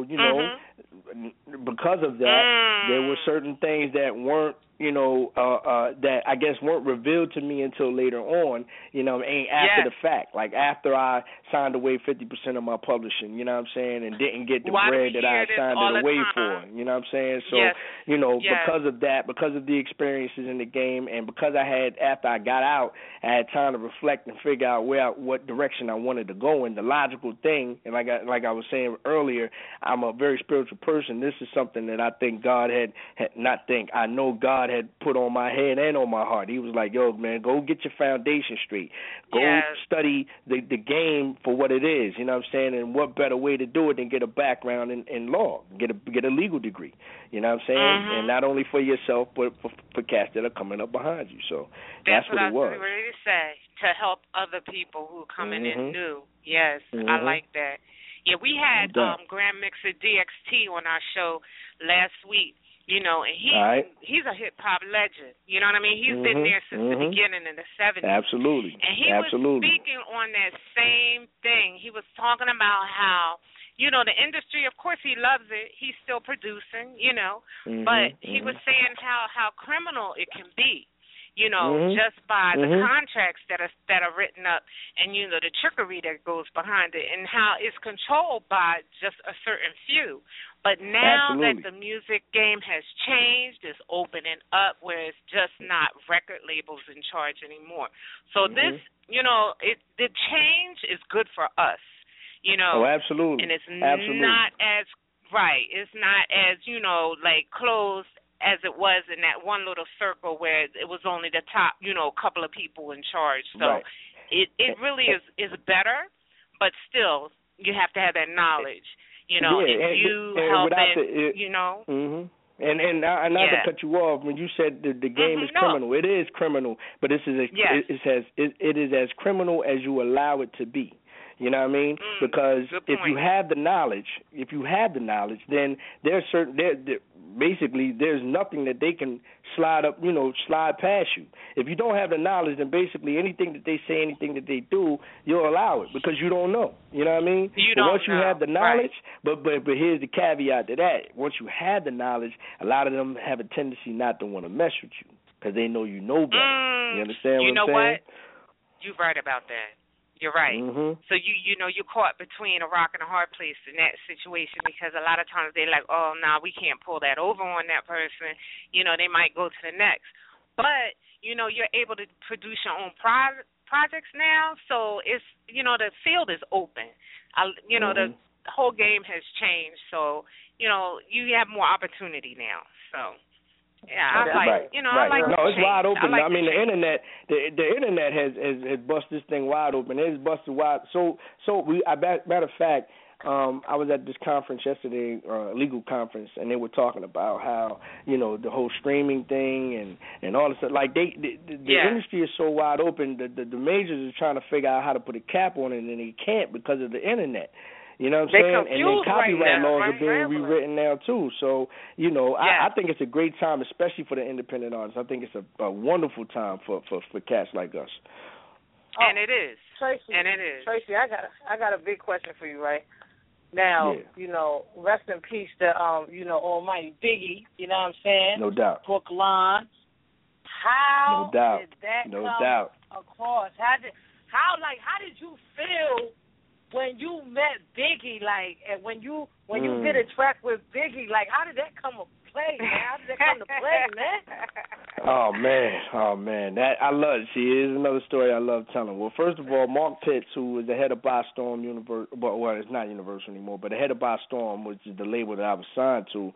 Speaker 5: because of that, there were certain things that weren't that I guess weren't revealed to me until later on, after the fact, like after I signed away 50% of my publishing, you know what I'm saying, and didn't get the bread that I signed it away for, you know what I'm saying? So, because of that, because of the experiences in the game, and because after I got out, I had time to reflect and figure out what direction I wanted to go in. The logical thing, and like I was saying earlier, I'm a very spiritual person. This is something that I think God I know God had put on my head and on my heart. He was like, yo, man, go get your foundation straight. Go study the game for what it is, you know what I'm saying? And what better way to do it than get a background in law, get a legal degree, you know what I'm saying? And not only for yourself, but for cats that are coming up behind you. So that's what it was.
Speaker 8: That's what I was ready to say, to help other people who are coming in new. Yes, I like that. Yeah, we had Grand Mixer DXT on our show last week. And he's a hip-hop legend. You know what I mean? He's been there since the beginning in the 70s.
Speaker 5: Absolutely.
Speaker 8: And he was speaking on that same thing. He was talking about how, the industry, of course he loves it. He's still producing, but he was saying how criminal it can be. Just by the contracts that are written up and, the trickery that goes behind it and how it's controlled by just a certain few. But now that the music game has changed, it's opening up where it's just not record labels in charge anymore. So this, the change is good for us,
Speaker 5: Oh, absolutely.
Speaker 8: And it's not as, it's not as, like closed as it was in that one little circle where it was only the top, couple of people in charge. So it really is better, but still you have to have that knowledge. And not to
Speaker 5: cut you off, when you said the game is criminal, it is criminal, but it is as criminal as you allow it to be. You know what I mean? Because if you have the knowledge, then there's basically there's nothing that they can slide past you. If you don't have the knowledge, then basically anything that they say, anything that they do, you'll allow it because you don't know. You know what I mean? Once you have the knowledge, but here's the caveat to that. Once you have the knowledge, a lot of them have a tendency not to want to mess with you because they know you know better. You understand what I'm saying?
Speaker 8: You know what? You're right about that. You're right. So you're caught between a rock and a hard place in that situation because a lot of times they're like, oh, no, we can't pull that over on that person. They might go to the next. But, you're able to produce your own projects now. So it's, the field is open. The whole game has changed. So, you have more opportunity now. So. Yeah, I like
Speaker 5: no, it's wide open. I mean, the internet has busted this thing wide open. It's busted wide. So matter of fact, I was at this conference yesterday, legal conference, and they were talking about how, you know, the whole streaming thing and all this stuff. Like the industry is so wide open. The majors are trying to figure out how to put a cap on it, and they can't because of the internet. You know what I'm saying? And then copyright laws are being rewritten now too. So, you know, I think it's a great time, especially for the independent artists. I think it's a wonderful time for cats like us.
Speaker 8: And it is.
Speaker 3: Tracy,
Speaker 8: and it is.
Speaker 3: Tracy, I got a big question for you, right? Now, you know, rest in peace to you know, almighty Biggie, you know what I'm saying?
Speaker 5: No doubt.
Speaker 3: Brooklyn. How did that come across? How did you feel when you met Biggie, like, and when you did a track with Biggie, like, how did that come to play, man? How did that come to play, man?
Speaker 5: Oh man, that I love. See, here's another story I love telling. Well, first of all, Mark Pitts, who was the head of Bostorm Universal, well, it's not Universal anymore, but the head of Bostorm, which is the label that I was signed to.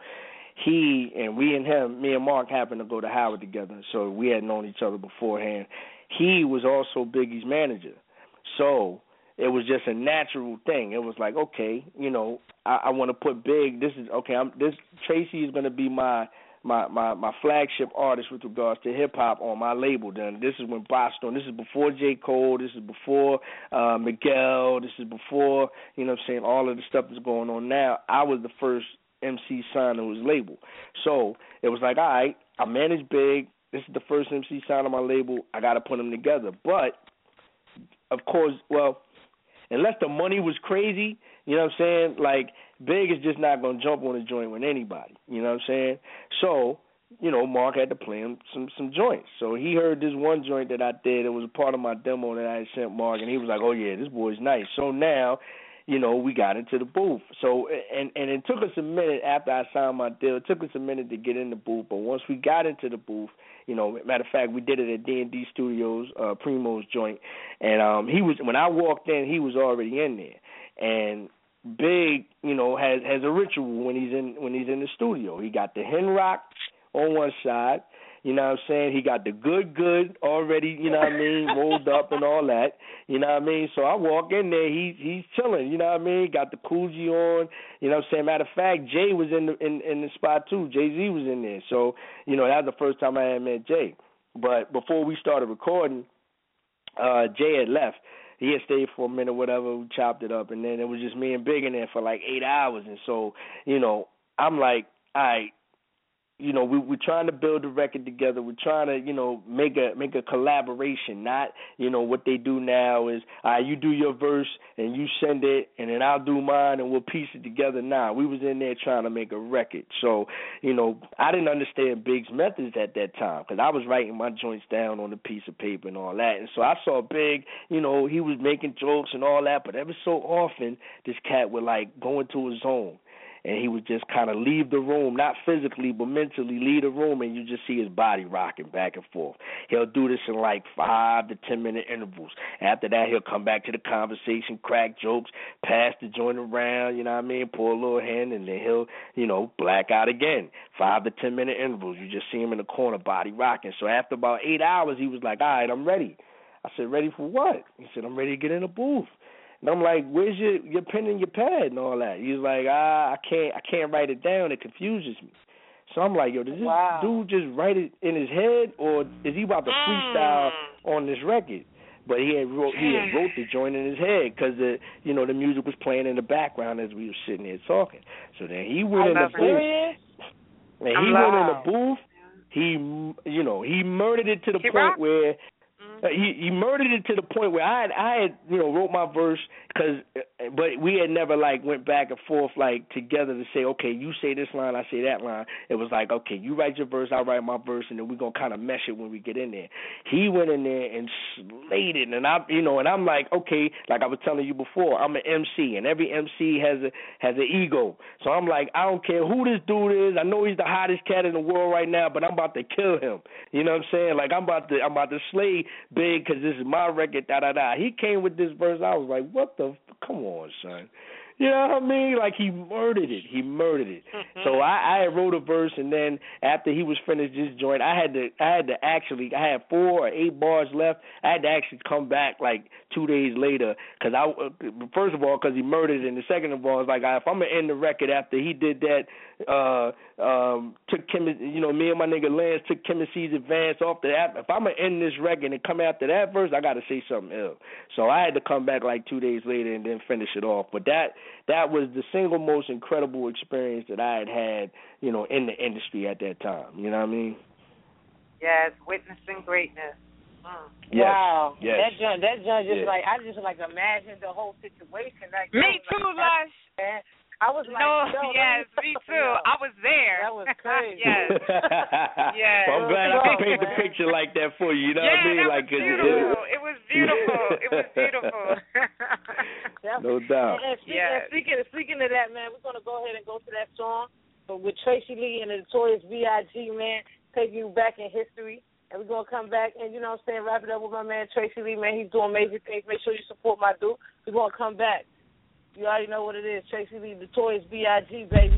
Speaker 5: Me and Mark happened to go to Howard together, so we had known each other beforehand. He was also Biggie's manager, so it was just a natural thing. It was like, okay, you know, I want to put Big. This is okay. This Tracy is going to be my flagship artist with regards to hip hop on my label. Then this is when Boston. This is before J. Cole. This is before Miguel. This is before, you know what I'm saying, all of the stuff that's going on now. I was the first MC signed on his label, so it was like, all right, I manage Big. This is the first MC signed on my label. I got to put them together. But of course, well, unless the money was crazy, you know what I'm saying? Like, Big is just not going to jump on a joint with anybody, you know what I'm saying? So, you know, Mark had to play him some joints. So he heard this one joint that I did. It was a part of my demo that I had sent Mark, and he was like, oh, yeah, this boy's nice. So now, you know, we got into the booth. So, and it took us a minute after I signed my deal. It took us a minute to get in the booth, but once we got into the booth, you know, matter of fact, we did it at D&D Studios, Primo's joint, and when I walked in, he was already in there. And Big, you know, has a ritual when he's in the studio. He got the hen rock on one side, you know what I'm saying? He got the good already, you know what I mean, rolled up and all that, you know what I mean? So I walk in there, he's chilling, you know what I mean? Got the Coogee on, you know what I'm saying? Matter of fact, Jay was in the spot too. Jay-Z was in there. So, you know, that was the first time I had met Jay. But before we started recording, Jay had left. He had stayed for a minute, whatever, we chopped it up, and then it was just me and Big in there for like 8 hours. And so, you know, I'm like, all right, you know, we're trying to build a record together. We're trying to, you know, make a collaboration. Not, you know, what they do now is, you do your verse and you send it, and then I'll do mine and we'll piece it together. Nah, we was in there trying to make a record. So, you know, I didn't understand Big's methods at that time because I was writing my joints down on a piece of paper and all that. And so I saw Big, you know, he was making jokes and all that, but every so often this cat would like go into his zone. And he would just kind of leave the room, not physically, but mentally leave the room, and you just see his body rocking back and forth. He'll do this in like 5 to 10 minute intervals. After that, he'll come back to the conversation, crack jokes, pass the joint around, you know what I mean, pour a little hand, and then he'll, you know, black out again. 5 to 10 minute intervals. You just see him in the corner, body rocking. So after about 8 hours, he was like, all right, I'm ready. I said, ready for what? He said, I'm ready to get in the booth. And I'm like, where's your pen and your pad and all that? He's like, I can't write it down. It confuses me. So I'm like, yo, does this dude just write it in his head, or is he about to freestyle on this record? But he had wrote the joint in his head because the music was playing in the background as we were sitting there talking. So then he went in the booth. And he went in the booth. He murdered it to the point where. He murdered it to the point where I had wrote my verse but we had never like went back and forth like together to say, okay, you say this line, I say that line. It was like, okay, you write your verse, I write my verse, and then we're gonna kind of mesh it when we get in there. He went in there and slayed it, and I'm like, okay, like I was telling you before, I'm an MC, and every MC has an ego. So I'm like, I don't care who this dude is. I know he's the hottest cat in the world right now, but I'm about to kill him. You know what I'm saying? Like I'm about to slay Big because this is my record. He came with this verse. I was like, what the? Come on, son. You know what I mean? Like he murdered it. So I wrote a verse, and then after he was finished this joint, I had 4 or 8 bars left. I had to actually come back like 2 days later, because first of all, because he murdered, and the second of all, it's like if I'm gonna end the record after he did that, took Kim, me and my nigga Lance took Kim and C's Advance off the app. If I'm gonna end this record and come after that verse, I gotta say something ill. So I had to come back like 2 days later and then finish it off. But that was the single most incredible experience that I had, in the industry at that time. You know what I mean?
Speaker 8: Yes, witnessing greatness.
Speaker 5: Yes.
Speaker 3: Wow.
Speaker 5: Yes.
Speaker 3: That joint just I just imagine the whole situation. Like,
Speaker 8: me too, Lush.
Speaker 3: I was like,
Speaker 8: yes, me too. I was there.
Speaker 3: That was crazy.
Speaker 8: Yes. Yes.
Speaker 5: Well, I'm glad I could paint the picture like that for you. You know what I mean?
Speaker 8: That was beautiful. It was beautiful. It was beautiful.
Speaker 5: No doubt.
Speaker 3: And speaking of that, man, we're gonna go ahead and go to that song with Tracy Lee and the Notorious B.I.G. man, take you back in history. And we're going to come back and, wrap it up with my man Tracy Lee, man. He's doing major things. Make sure you support my dude. We're going to come back. You already know what it is. Tracy Lee, Notorious B.I.G., baby.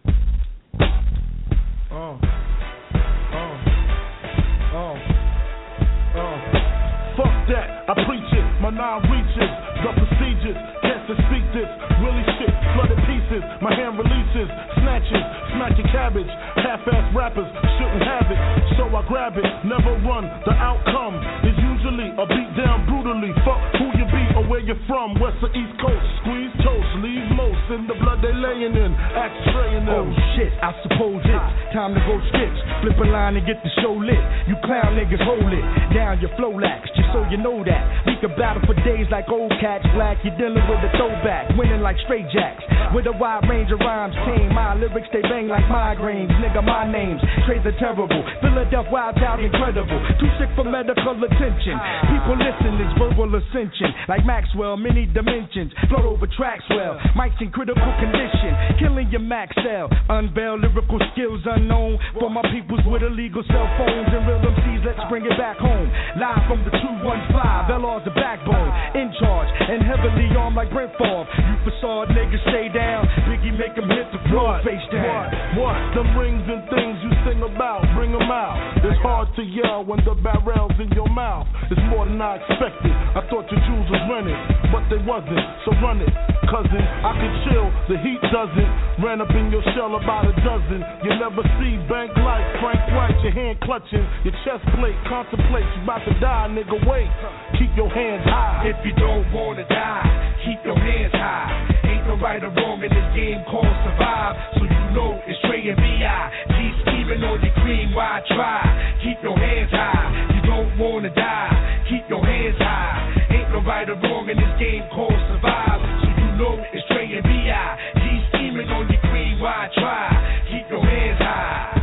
Speaker 9: Fuck that, I preach it. My nine reaches, the procedures. Can't speak this. Willie shit, flooded pieces. My hand releases, snatches, smacking cabbage. Half-ass rappers shouldn't have it, so I grab it. Never run. The outcome is usually a beat down brutally. Fuck who you be or where you're from. West or East Coast, squeeze toast, leave most in the blood they laying in. Axe traying them.
Speaker 7: Oh shit, I suppose it's time to go skips. Flip a line and get the show lit. You clown niggas hold it down your flow lax, just so you know that. We can battle for days like old cats. Black, you're dealing with a throwback, winning like straight jacks. With a wide range of rhymes, tame. My lyrics they bang like migraines. Nigga, my name's trades are terrible. Philadelphia wild out incredible. Too sick for medical attention. People listen, it's verbal ascension. Like Maxwell, many dimensions. Float over tracks well. Mics in critical condition. Killing your max cell. Unveil lyrical skills unknown. For my peoples with illegal cell phones and real MCs, let's bring it back home. Live from the 215. LR's the backbone. In charge and heavily armed like Brent Favre. You facade niggas stay down. Biggie make them hit the floor face down.
Speaker 9: What? Them rings and things you sing about, bring them out. It's hard to yell when the barrel's in your mouth. It's more than I expected. I thought your jewels was rented, but they wasn't. So run it, cousin. I can chill, the heat doesn't. Ran up in your shell about a dozen. You never see bank like Frank White. Your hand clutching, your chest plate. Contemplate, you about to die, nigga. Wait, keep your hands high.
Speaker 7: If you don't wanna die, keep your hands high. Ain't no right or wrong in this game called survive. So you know it's Trey and B.I.G. scheming on your cream, why try? Keep your hands high. You don't wanna die, keep your hands high. Ain't no right or wrong in this game called survive. So you know it's Trey and B.I.G. scheming on your cream, why try? Keep your hands high.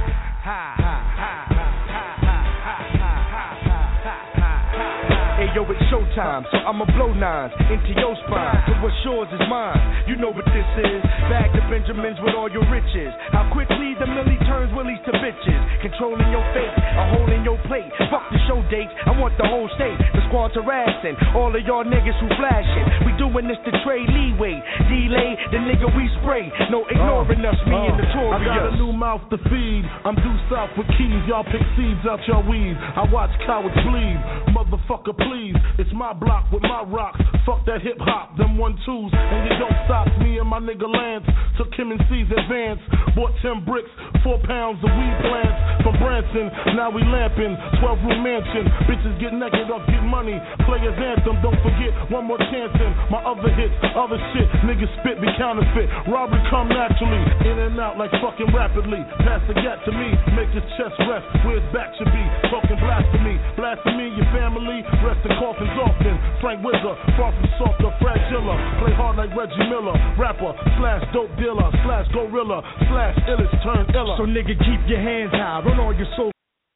Speaker 7: Hey yo, it's showtime, so I'ma blow nines into your spine. So what's yours is mine. You know what this is. Bag the Benjamins with all your riches. How quickly the millie turns willies to bitches. Controlling your fate, a hole in your plate. Fuck the show dates, I want the whole state. The squad harassing all of y'all niggas who flashing. We doing this to trade leeway. Delay the nigga we spray. No ignoring us, me and Notorious.
Speaker 9: I got a new mouth to feed. I'm due south with keys. Y'all pick seeds out your weed. I watch cowards bleed. Motherfucker, please. It's my block with my rocks. Fuck that hip hop, them 1-2s, and you don't stop. Me and my nigga Lance took Kim and C's Advance. Bought 10 bricks, 4 pounds of weed plants from Branson. Now we lamping, 12-room mansion. Bitches get naked up, get money. Players anthem, don't forget one more chance in my other hits, other shit. Niggas spit, be counterfeit. Robbery come naturally, in and out like fucking rapidly. Pass the gat to me, make his chest rest where his back should be. Talking blasphemy, blasphemy, your family. Rest in coffins often. Frank Wizard, far from softer, fragile. Play hard like Reggie Miller. Rapper, / dope dealer, / gorilla, / illest turn iller.
Speaker 7: So nigga, keep your hands high. Run all your soul.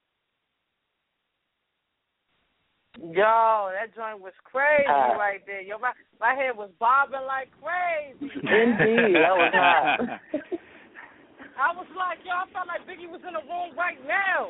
Speaker 3: Yo, that joint was crazy right there. Yo, my head was bobbing like crazy.
Speaker 4: Indeed, that was hot.
Speaker 3: I was like, yo, I felt like Biggie was in the room right now.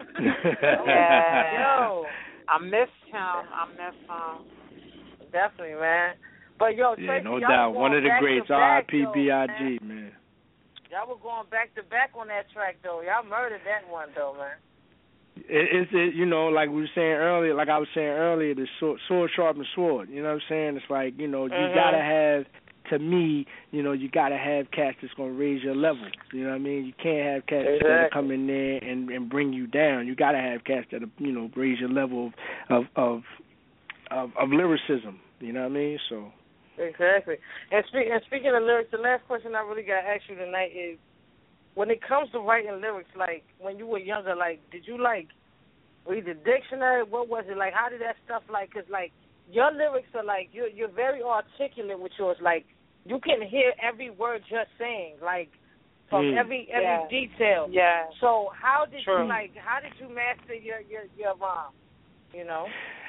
Speaker 8: Yeah.
Speaker 3: Yo.
Speaker 8: I miss him.
Speaker 3: Definitely, man. But yo,
Speaker 5: yeah,
Speaker 3: Tracy,
Speaker 5: no
Speaker 3: y'all
Speaker 5: doubt. One of the greats, R.I.P. B.I.G.,
Speaker 3: man.
Speaker 5: man.
Speaker 3: Y'all were going back to back on that track, though. Y'all murdered that one, though, man.
Speaker 5: It's you know, like we were saying earlier, like I was saying earlier, the sword sharpens sword. You know what I'm saying? It's like, you know, you gotta have, to me, you know, you gotta have cats that's gonna raise your level. You know what I mean? You can't have cats that's gonna come in there and bring you down. You gotta have cats that, you know, raise your level of lyricism. You know what I mean? So.
Speaker 3: Exactly. And speaking of lyrics, the last question I really got to ask you tonight is, when it comes to writing lyrics, like when you were younger, like did you like read the dictionary? What was it like? How did that stuff like? Cause like your lyrics are like you're very articulate with yours. Like you can hear every word you're saying, like from every detail. Yeah. So how did you master your rhyme? You know.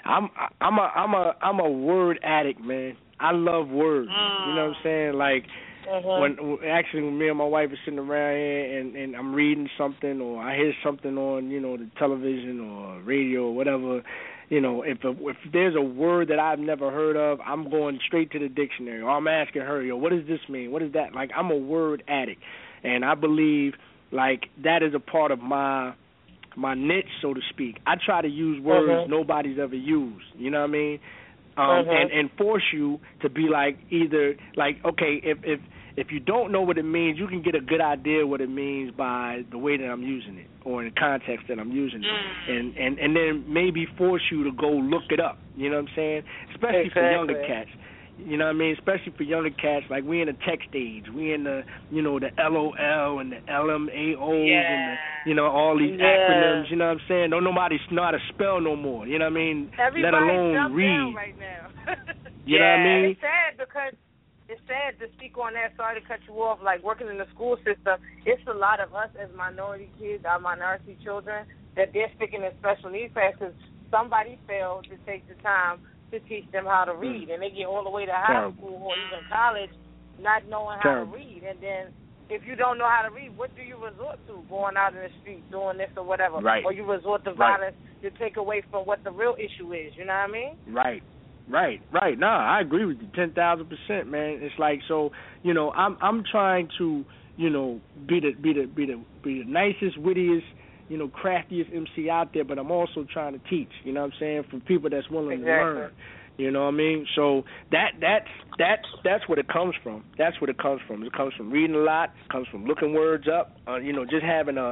Speaker 3: I'm a word addict, man. I love words. You know what I'm saying? Like. When me and my wife are sitting around here and I'm reading something or I hear something on, you know, the television or radio or whatever, you know, if there's a word that I've never heard of, I'm going straight to the dictionary or I'm asking her, yo, what does this mean? What is that? Like, I'm a word addict, and I believe like that is a part of my niche, so to speak. I try to use words nobody's ever used. You know what I mean? And force you to be like either like, okay, if you don't know what it means, you can get a good idea what it means by the way that I'm using it or in the context that I'm using it, and then maybe force you to go look it up. You know what I'm saying? Especially for younger cats. You know what I mean? Especially for younger cats, like we in the text age, we in the, you know, the LOL and the LMAOs and the, you know, all these acronyms. You know what I'm saying? Don't nobody know how to spell no more. You know what I mean? Everybody
Speaker 5: let alone read.
Speaker 3: Right now.
Speaker 5: You know what I mean?
Speaker 3: It's sad because it's sad to speak on that. Sorry to cut you off. Like working in the school system, it's a lot of us as minority kids, our minority children, that they're speaking in special needs classes. Somebody failed to take the time to teach them how to read, and they get all the way to high school or even college not knowing how to read. And then if you don't know how to read, what do you resort to? Going out in the street, doing this or whatever.
Speaker 5: Right.
Speaker 3: Or you resort to violence to take away from what the real issue is. You know what I mean?
Speaker 5: Right. Nah, I agree with you 10,000%, man. It's like, so, you know, I'm trying to, you know, be the nicest, wittiest, you know, craftiest MC out there, but I'm also trying to teach, you know what I'm saying, for people that's willing to learn. You know what I mean? So that's what it comes from. That's what it comes from. It comes from reading a lot. It comes from looking words up. You know, just having a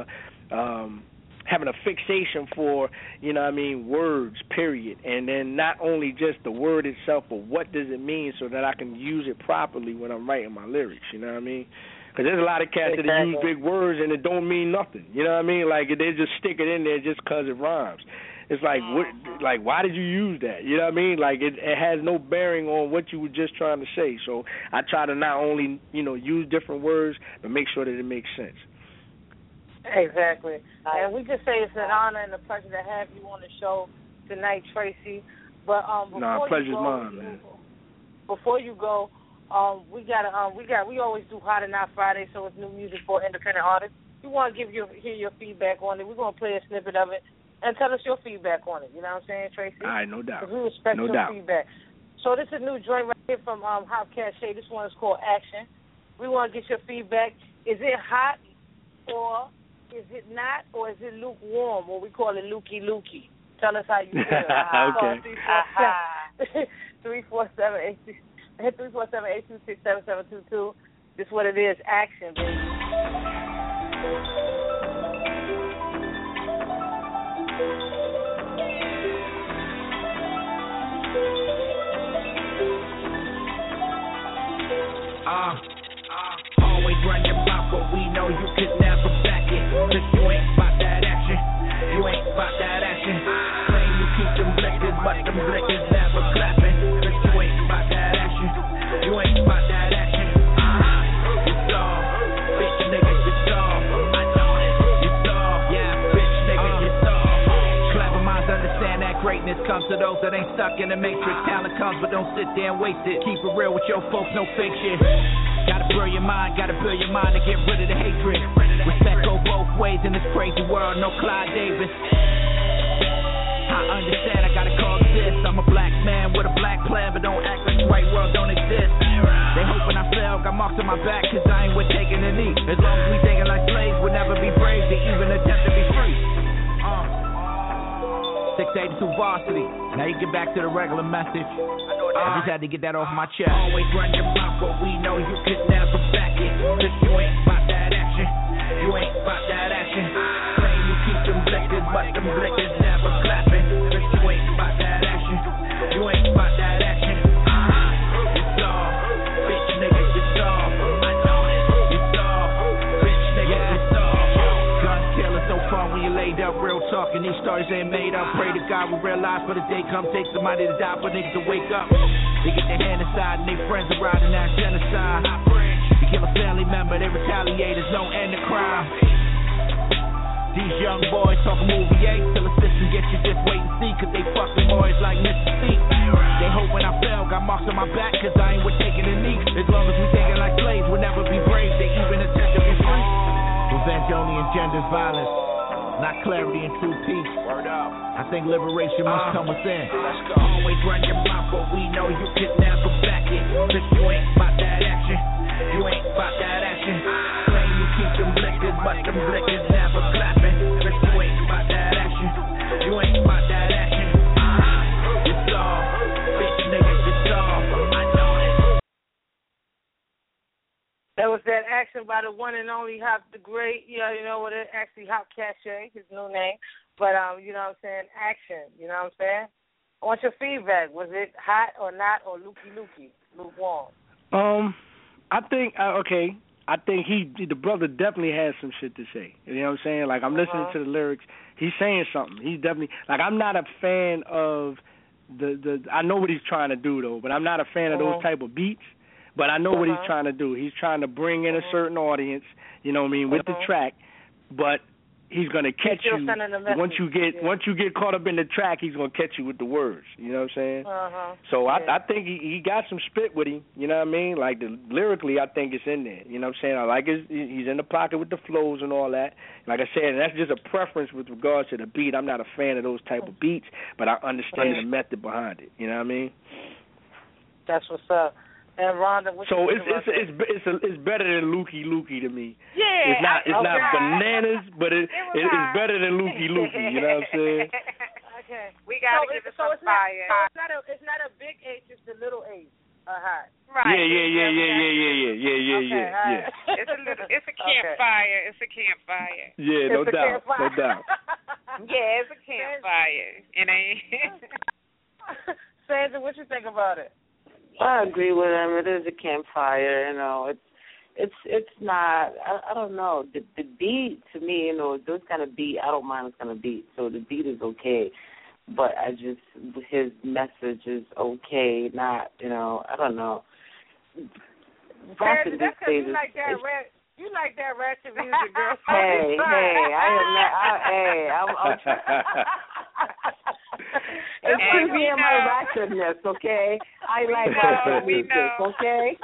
Speaker 5: fixation for, you know what I mean, words, period. And then not only just the word itself, but what does it mean so that I can use it properly when I'm writing my lyrics, you know what I mean? Because there's a lot of cats that use big words and it don't mean nothing. You know what I mean? Like, they just stick it in there just because it rhymes. It's like, why did you use that? You know what I mean? Like, it has no bearing on what you were just trying to say. So I try to not only, you know, use different words, but make sure that it makes sense.
Speaker 3: Exactly. And we just say it's an honor and a pleasure to have you on the show tonight, Tracy. But
Speaker 5: pleasure's mine, man.
Speaker 3: Before you go, we always do Hot or Not Friday, so it's new music for independent artists. We want to hear your feedback on it. We're going to play a snippet of it and tell us your feedback on it. You know what I'm saying, Tracy?
Speaker 5: All right, no doubt.
Speaker 3: Because we respect your feedback. So this is a new joint right here from Hopcat Shay. This one is called Action. We want to get your feedback. Is it hot or is it not, or is it lukewarm, or we call it lukey-lukey? Tell us how you feel.
Speaker 5: Okay.
Speaker 3: 347-826-7722. This is what it is. Action, baby.
Speaker 10: Always run your mouth, but we know you could never back it. Cause you ain't about that action. You ain't about that action. Claim you keep them liquors, but them liquors never clapping. Cause you ain't about that action. You ain't about that action. You soft, bitch nigga, you soft. I know it, you soft. Yeah, bitch nigga, you soft. Clever minds understand that greatness comes to those that ain't stuck in the matrix. Talent comes, but don't sit there and waste it. Keep it real with your folks, no fake shit. Gotta build your mind to get rid of the hatred. Respect go both ways in this crazy world, no Clyde Davis. I understand I gotta coexist. I'm a black man with a black plan, but don't act like the white world don't exist. They hoping I fail, got marks on my back, cause I ain't with taking a knee. As long as we thinking like slaves, we'll never be brave to even attempt to be free. take it to varsity. Now you get back to the regular message. I just had to get that off my chest.
Speaker 11: Always run your mouth, but we know you could never back it. Cause you ain't about that action. You ain't about that action. Claim you keep them blickers, but them blickers never clapping. Cause you ain't about that action. You ain't about that action. You soft, bitch nigga, you soft. I know it. You soft, bitch nigga, you soft.
Speaker 10: Gun killer so far when you laid up, real talking. These stories ain't made up. Pray to God we realize for the day come. Take somebody to die for niggas to wake up. They get their hand aside and they friends around and that's genocide. You kill a family member, they retaliate, there's no end to crime. These young boys talk movie A till the system gets you just wait and see. Cause they fucking boys like Mr. C. They hope when I fell, got marks on my back. Cause I ain't with taking a knee. As long as we take it like slaves, we'll never be brave. They even attempt to be free. Revenge only engenders violence, not clarity and true peace. I think liberation must come within.
Speaker 11: Always run your mouth, but we know you could never back it. Cause you ain't about that action. You ain't about that action. Claim you keep them blickers, but them blickers never clapping. Cause you ain't about that action. You ain't about that action. You soft, bitch nigga, you soft. I know it.
Speaker 3: That was that action by the one and only Hop the Great. You know what it actually Hop Cache, his new name. But you know what I'm saying, action. You know what I'm saying? I want your feedback. Was it hot or not, or looky, lukewarm?
Speaker 5: I think I think the brother definitely has some shit to say. You know what I'm saying? Like I'm listening to the lyrics. He's saying something. He's definitely like I'm not a fan of the I know what he's trying to do though, but I'm not a fan of those type of beats. But I know what he's trying to do. He's trying to bring in a certain audience, you know what I mean, with the track. But he's gonna catch you once you get caught up in the track. He's gonna catch you with the words. You know what I'm saying? So I think he got some spit with him. You know what I mean? Like lyrically, I think it's in there. You know what I'm saying? I like he's in the pocket with the flows and all that. Like I said, and that's just a preference with regards to the beat. I'm not a fan of those type of beats, but I understand the method behind it. You know what I mean?
Speaker 3: That's what's up. And Rhonda,
Speaker 5: so it's better than Lukey to me.
Speaker 3: Yeah,
Speaker 5: it's not bananas, but it's better than Lukey. You know what I'm saying?
Speaker 3: Okay,
Speaker 8: we gotta give it some fire.
Speaker 3: It's not a big H, it's a little H. Hot.
Speaker 8: Right.
Speaker 5: Yeah.
Speaker 8: It's a campfire. It's a campfire.
Speaker 5: Yeah, no doubt.
Speaker 8: Yeah, it's a campfire.
Speaker 3: Sandra, what you think about it?
Speaker 4: I agree with him. It is a campfire, you know. It's not. I don't know. The beat to me, you know, those kind of beat. I don't mind this kind of beat. So the beat is okay, but his message is okay. Not, you know. I don't know.
Speaker 3: That's because you like that You like that ratchet music, girl.
Speaker 4: Hey, I'm it's putting me in my ratchetness, okay? I like ratchet music, okay?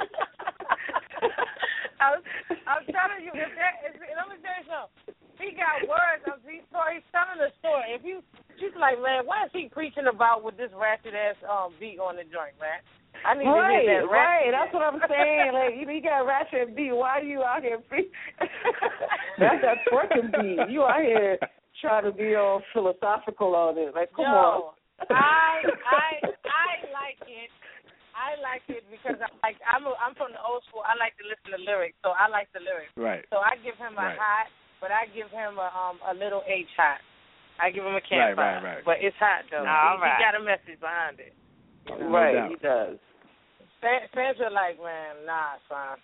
Speaker 3: I'm telling you, let me tell you something. He got words. He's telling the story. She's like, man, why is he preaching about with this ratchet ass beat on the joint, man? I need to hear that.
Speaker 4: Right, that's what I'm saying. Like, he got ratchet beat. Why are you out here preaching? That's that twerking beat. You out here trying to be all philosophical on it. Like, come on.
Speaker 3: I like it. I like it because I'm from the old school. I like to listen to lyrics, so I like the lyrics.
Speaker 5: Right.
Speaker 3: So I give him a hot, but I give him a little H hot. I give him a campfire.
Speaker 5: Right.
Speaker 3: But it's hot though. He got a message behind it. You know?
Speaker 4: Right, he does.
Speaker 3: Fans are like, man, nah, son.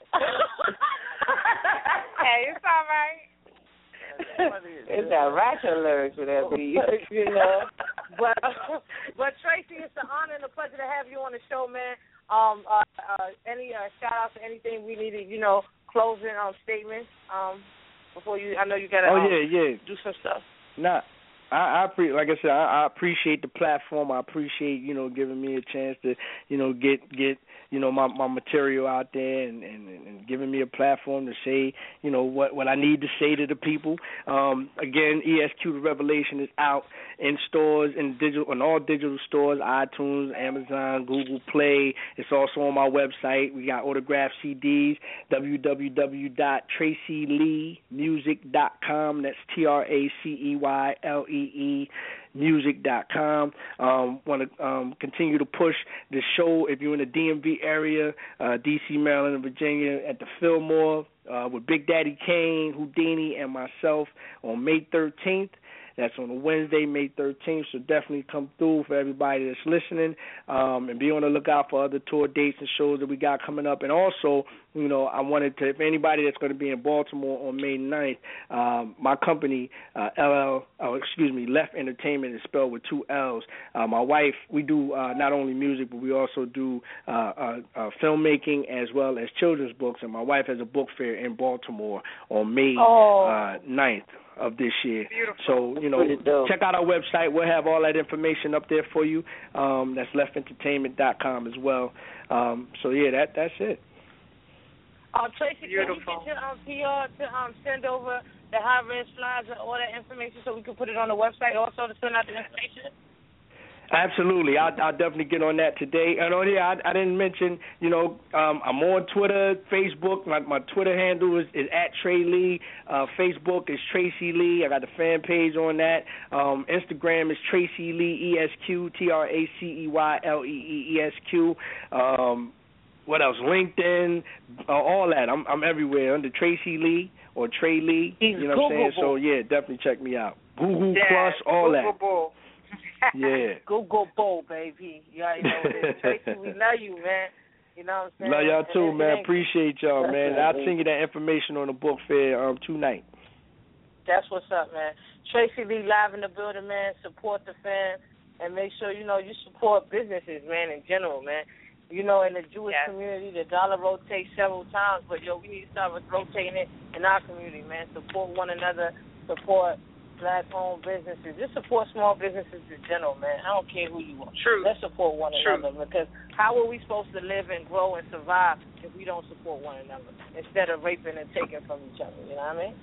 Speaker 8: Hey, it's all right.
Speaker 4: It's that ratchet lyrics with that beat, you know.
Speaker 3: But Tracy, it's an honor and a pleasure to have you on the show, man. Any shout outs or anything we needed, closing statements before you? I know you gotta. Do some stuff.
Speaker 5: Nah. I like I said, I appreciate the platform. I appreciate, giving me a chance to, get my material out there and giving me a platform to say, what I need to say to the people. Again, ESQ The Revelation is out in stores, in all digital stores, iTunes, Amazon, Google Play. It's also on my website. We got autographed CDs, www.tracyleemusic.com. That's TracyLee. TreacyLeeMusic.com. Want to continue to push the show if you're in the DMV area, D.C., Maryland, and Virginia, at the Fillmore with Big Daddy Kane, Houdini, and myself on May 13th. That's on a Wednesday, May 13th, so definitely come through for everybody that's listening, and be on the lookout for other tour dates and shows that we got coming up. And also, you know, I wanted to, if anybody that's going to be in Baltimore on May 9th, my company, Left Entertainment is spelled with 2 L's. My wife, we do not only music, but we also do filmmaking as well as children's books, and my wife has a book fair in Baltimore on May 9th. Of this year.
Speaker 3: Beautiful.
Speaker 5: So, you know, check out our website. We'll have all that information up there for you. That's leftentertainment.com as well. So, yeah, that's it.
Speaker 3: Tracy,
Speaker 8: Beautiful.
Speaker 3: Can you get your PR to send over the high-res flyers and all that information so we can put it on the website also to send out the information?
Speaker 5: Absolutely. I'll definitely get on that today. And I didn't mention, you know, I'm on Twitter, Facebook. My Twitter handle is at Trey Lee. Facebook is Tracy Lee. I got the fan page on that. Instagram is Tracy Lee ESQ, TraCeyLeeESQ. What else? LinkedIn, all that. I'm everywhere under Tracy Lee or Trey Lee. You know what I'm saying? So, yeah, definitely check me out. Google Plus, all that. Yeah.
Speaker 3: Google Bowl, baby. You already know what it is. Tracy, we love you, man. You know what I'm saying?
Speaker 5: Love y'all too, man. Appreciate y'all, man. I'll send you that information on the book fair tonight.
Speaker 3: That's what's up, man. Tracy Lee live in the building, man. Support the fans and make sure, you know, you support businesses, man, in general, man. You know, in the Jewish community, the dollar rotates several times, but, yo, we need to start rotating it in our community, man. Support one another, support Black-owned businesses. Just support small businesses in general, man. I don't care who you are.
Speaker 8: True.
Speaker 3: Let's support one another, because how are we supposed to live and grow and survive if we don't support one another instead of raping and taking from each other? You know what I mean?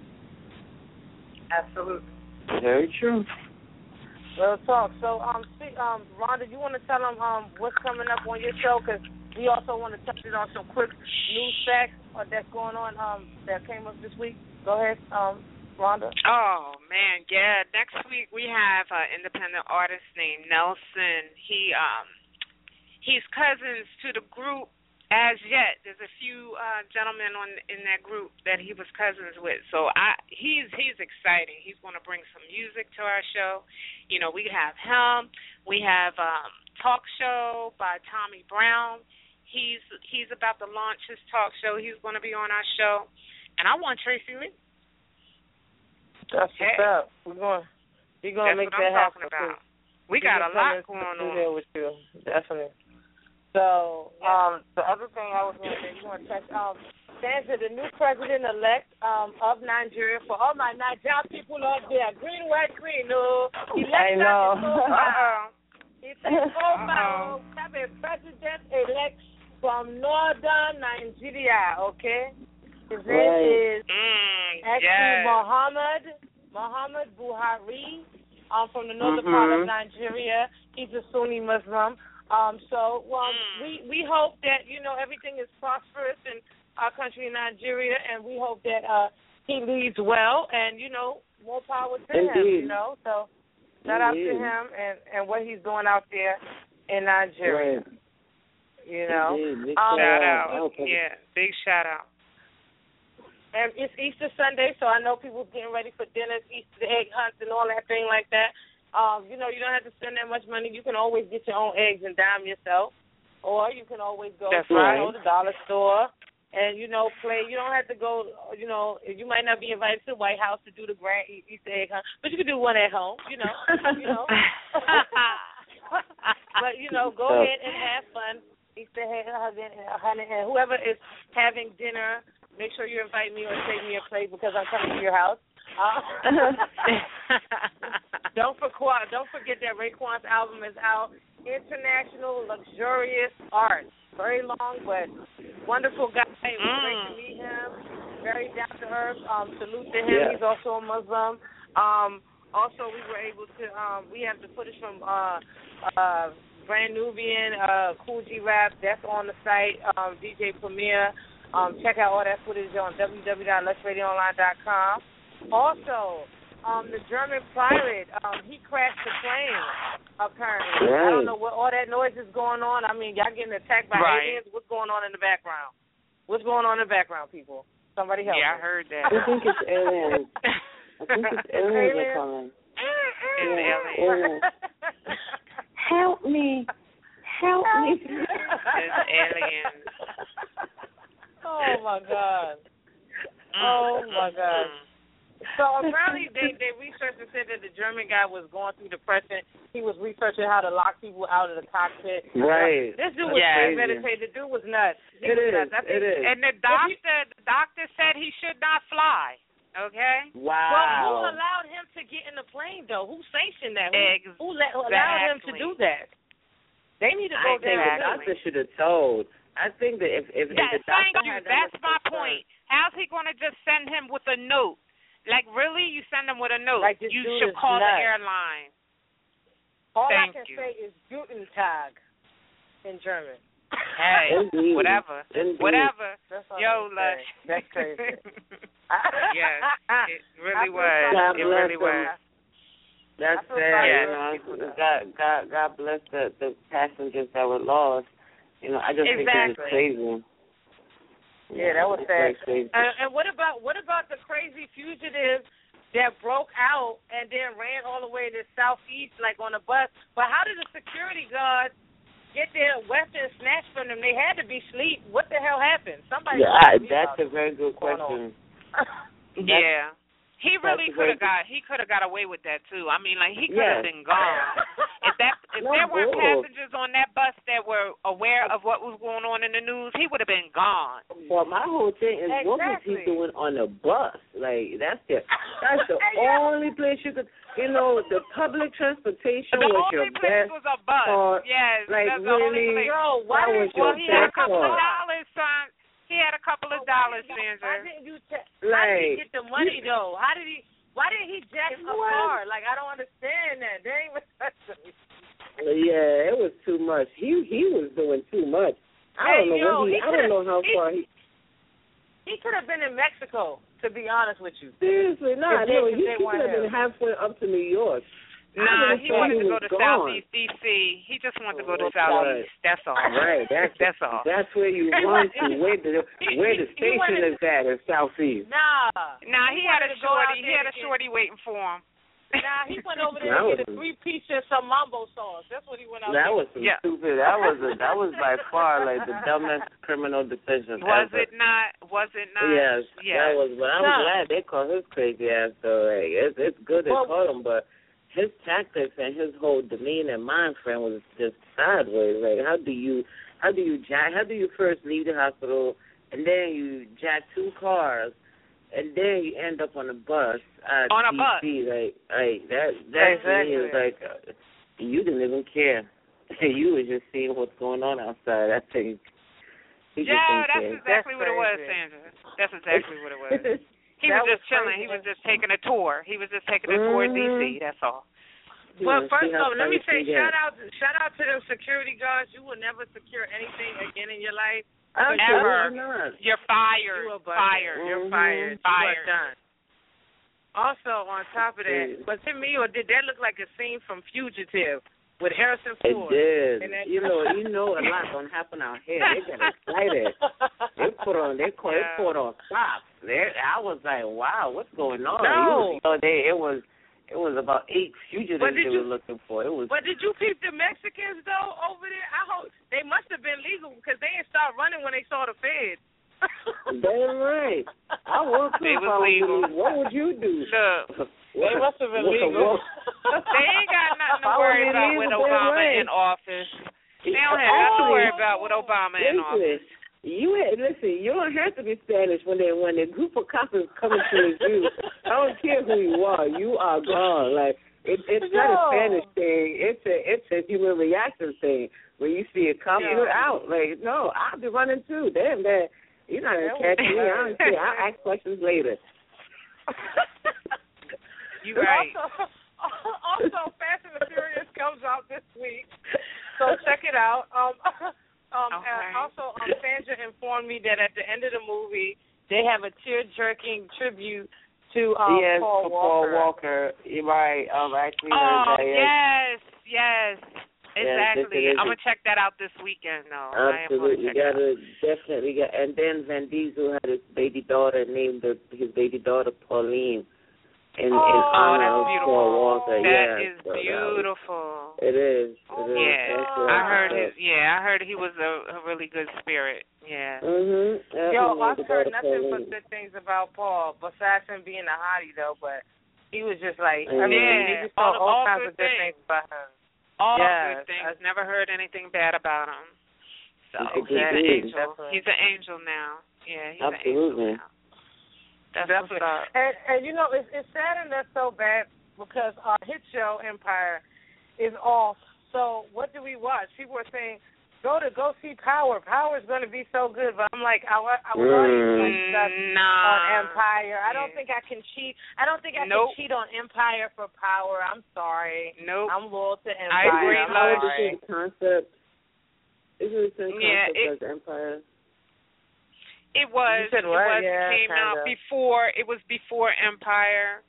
Speaker 8: Absolutely.
Speaker 4: Very true.
Speaker 3: Real talk. So, Rhonda, you want to tell them what's coming up on your show? Because we also want to touch it on some quick news facts that's going on that came up this week. Go ahead, Rhonda.
Speaker 8: Oh, man, yeah. Next week we have an independent artist named Nelson. He's cousins to the group as yet. There's a few gentlemen in that group that he was cousins with. So he's exciting. He's going to bring some music to our show. You know, we have him. We have Talk Show by Tommy Brown. He's about to launch his talk show. He's going to be on our show. And I want Tracy Lee.
Speaker 3: That's what's up. We're going to make that happen.
Speaker 8: About. We got a lot going on.
Speaker 3: With you. Definitely. So, the other thing I was going to say, you want to touch Sandra, the new president-elect of Nigeria, for all my Nigerian people out there, green, white, green, no.
Speaker 4: I know.
Speaker 3: It's a president-elect from northern Nigeria, okay? His name is Muhammad Buhari from the northern part of Nigeria. He's a Sunni Muslim. We hope that, you know, everything is prosperous in our country, Nigeria, and we hope that he leads well, and, you know, more power to him, you know. So shout out to him and what he's doing out there in Nigeria. Right. You know.
Speaker 8: Shout out. Yeah, big shout out.
Speaker 3: And it's Easter Sunday, so I know people getting ready for dinners, Easter egg hunts, and all that thing like that. You know, you don't have to spend that much money. You can always get your own eggs and dime yourself, or you can always go to the dollar store and, you know, play. You don't have to go, you know, you might not be invited to the White House to do the grand Easter egg hunt, but you can do one at home, you know. But, you know, go ahead and have fun. Easter egg hunting, and whoever is having dinner, make sure you invite me or take me a plate because I'm coming to your house. Don't forget that Raekwon's album is out. International Luxurious Art. Very long, but wonderful guy. It was great to meet him. Very down to earth. Salute to him. Yeah. He's also a Muslim. Also, we were able to. We have the footage from Brand Nubian, Cool G Rap. That's on the site. DJ Premier. Check out all that footage on www.luxradioonline.com. Also, the German pilot, he crashed the plane, apparently.
Speaker 4: Right.
Speaker 3: I don't know what all that noise is going on. I mean, y'all getting attacked by aliens? What's going on in the background? What's going on in the background, people? Somebody help me.
Speaker 8: I heard that.
Speaker 4: I think it's aliens. I think it's aliens are coming.
Speaker 8: It's aliens.
Speaker 4: Help me. Help me.
Speaker 8: It's aliens.
Speaker 3: Oh, my God. Oh, my God. So apparently they researched and said that the German guy was going through depression. He was researching how to lock people out of the cockpit.
Speaker 4: Right.
Speaker 3: This dude was premeditated. The dude was nuts.
Speaker 4: It is.
Speaker 8: And the doctor said he should not fly. Okay?
Speaker 3: Wow. Well, who allowed him to get in the plane, though? Who sanctioned that? Who allowed him to do that? They need to go down.
Speaker 4: The doctor should have told. I think that if the doctor had
Speaker 8: that's my point. How's he going to just send him with a note? Like, really? You send him with a note.
Speaker 3: Like,
Speaker 8: you should call the airline.
Speaker 3: All I can say is Guten Tag in German.
Speaker 8: Hey, whatever. Whatever. Yo, Lush.
Speaker 3: That's crazy.
Speaker 8: Yes, it really was. It really was.
Speaker 4: That's sad. You know, God bless the passengers that were lost. You know, I just think it was crazy.
Speaker 3: Yeah, that was sad. And what about the crazy fugitive that broke out and then ran all the way to Southeast, like on a bus? But how did the security guards get their weapons snatched from them? They had to be asleep. What the hell happened? Somebody.
Speaker 4: Yeah, that's a very good question.
Speaker 8: Yeah. He really could have got away with that too. I mean, like he could have been gone. If there weren't passengers on that bus that were aware of what was going on in the news, he would have been gone.
Speaker 4: Well, my whole thing is what was he doing on a bus? Like that's the only place you could. You know, the public transportation was your best.
Speaker 8: The only place was a bus. Yes,
Speaker 4: like
Speaker 8: that's the only place.
Speaker 3: Yo,
Speaker 8: he had a couple of dollars, son. He had a couple of dollars, Sandra.
Speaker 3: How did he get the money though? Why didn't he jack a car? Like I don't understand that. They ain't respecting me.
Speaker 4: Yeah, it was too much. He was doing too much. I don't know how far he. He
Speaker 3: could have been in Mexico, to be honest with you.
Speaker 4: Seriously, he could have been halfway up to New York.
Speaker 8: Nah, he wanted to go to Southeast D.C. He just wanted to go to Southeast. That's all.
Speaker 4: Right. That's all. That's where you want to. Where the station is at in Southeast.
Speaker 8: Nah. He had a shorty. He had a shorty waiting for him.
Speaker 3: Nah, he went over there to get a 3-piece and some mambo sauce. That's what he went out there.
Speaker 4: That was stupid. That was by far like the dumbest criminal decision
Speaker 8: Was
Speaker 4: ever.
Speaker 8: it not?
Speaker 4: Yes. That was. But I'm glad they caught his crazy ass. So like, it's good they caught him, but his tactics and his whole demeanor and mind frame was just sideways. Like, how do you first leave the hospital and then you jack 2 cars and then you end up on a bus at DC? Like that exactly. To me is like you didn't even care. You was just seeing what's going on outside. I think.
Speaker 8: That's exactly what it was, Sandra. That's exactly what it was. He was just chilling. He was just taking a tour. He was just taking a tour of D.C. That's all.
Speaker 3: Well, first off, let me say shout out to them security guards. You will never secure anything again in your life.
Speaker 8: Ever.
Speaker 3: Not.
Speaker 8: You're fired.
Speaker 3: You're fired. You're fired. Done. Also, on top of that, was it me or did that look like a scene from Fugitive with Harrison Ford?
Speaker 4: It did. You know, a lot gonna happen out here. They got excited. They put on stops. I was like, wow, what's going on?
Speaker 3: No.
Speaker 4: It was about 8 fugitives they were looking for.
Speaker 3: But did you peep the Mexicans though over there? I hope they must have been legal because they didn't start running when they saw the feds.
Speaker 4: Damn right. I would
Speaker 8: they was legal.
Speaker 4: What would you do?
Speaker 3: Look, they must have been legal.
Speaker 8: They ain't got nothing to worry about with Obama in office. They don't have nothing to worry about with Obama in office.
Speaker 4: You don't have to be Spanish when a group of cops is coming towards you. I don't care who you are gone. Like it's not a Spanish thing. It's a human reaction thing. When you see a cop, you're out. Like no, I'll be running too. Damn that. You're not gonna catch me. I don't care. I'll ask questions later.
Speaker 8: You right.
Speaker 3: Also, Fast and the Furious comes out this week, so check it out. Also, Sandra informed me that at the end of the movie, they have a tear-jerking tribute to to
Speaker 4: yes,
Speaker 3: Paul
Speaker 4: Walker. You're right. Actually heard that.
Speaker 8: Yes. Exactly.
Speaker 4: Yes,
Speaker 8: I'm gonna check that out this weekend, though.
Speaker 4: Absolutely, you gotta definitely get. And then Vin Diesel had his baby daughter named his baby daughter Pauline. In honor of Paul Walker.
Speaker 8: That is beautiful.
Speaker 4: It is.
Speaker 8: I heard he was a really good spirit. Yeah.
Speaker 3: Yo, I've heard nothing but good things about Paul, besides him being a hottie though. But he was just like, he just told all kinds of good things about him.
Speaker 8: All good things. Never heard anything bad about him. So he's an angel. He's an angel now. Yeah, he's an angel now.
Speaker 3: That's what's up. And you know, it's sad and that's so bad because our hit show Empire is off. So what do we watch? People are saying go see Power. Power's going to be so good, but I'm like, I was already stuck on Empire. I don't think I can cheat. I don't think I can cheat on Empire for Power. I'm sorry.
Speaker 8: Nope.
Speaker 3: I'm loyal to Empire.
Speaker 8: I agree.
Speaker 4: How is the same concept? Isn't it the same concept as Empire?
Speaker 8: It was. It came out before. It was before Empire.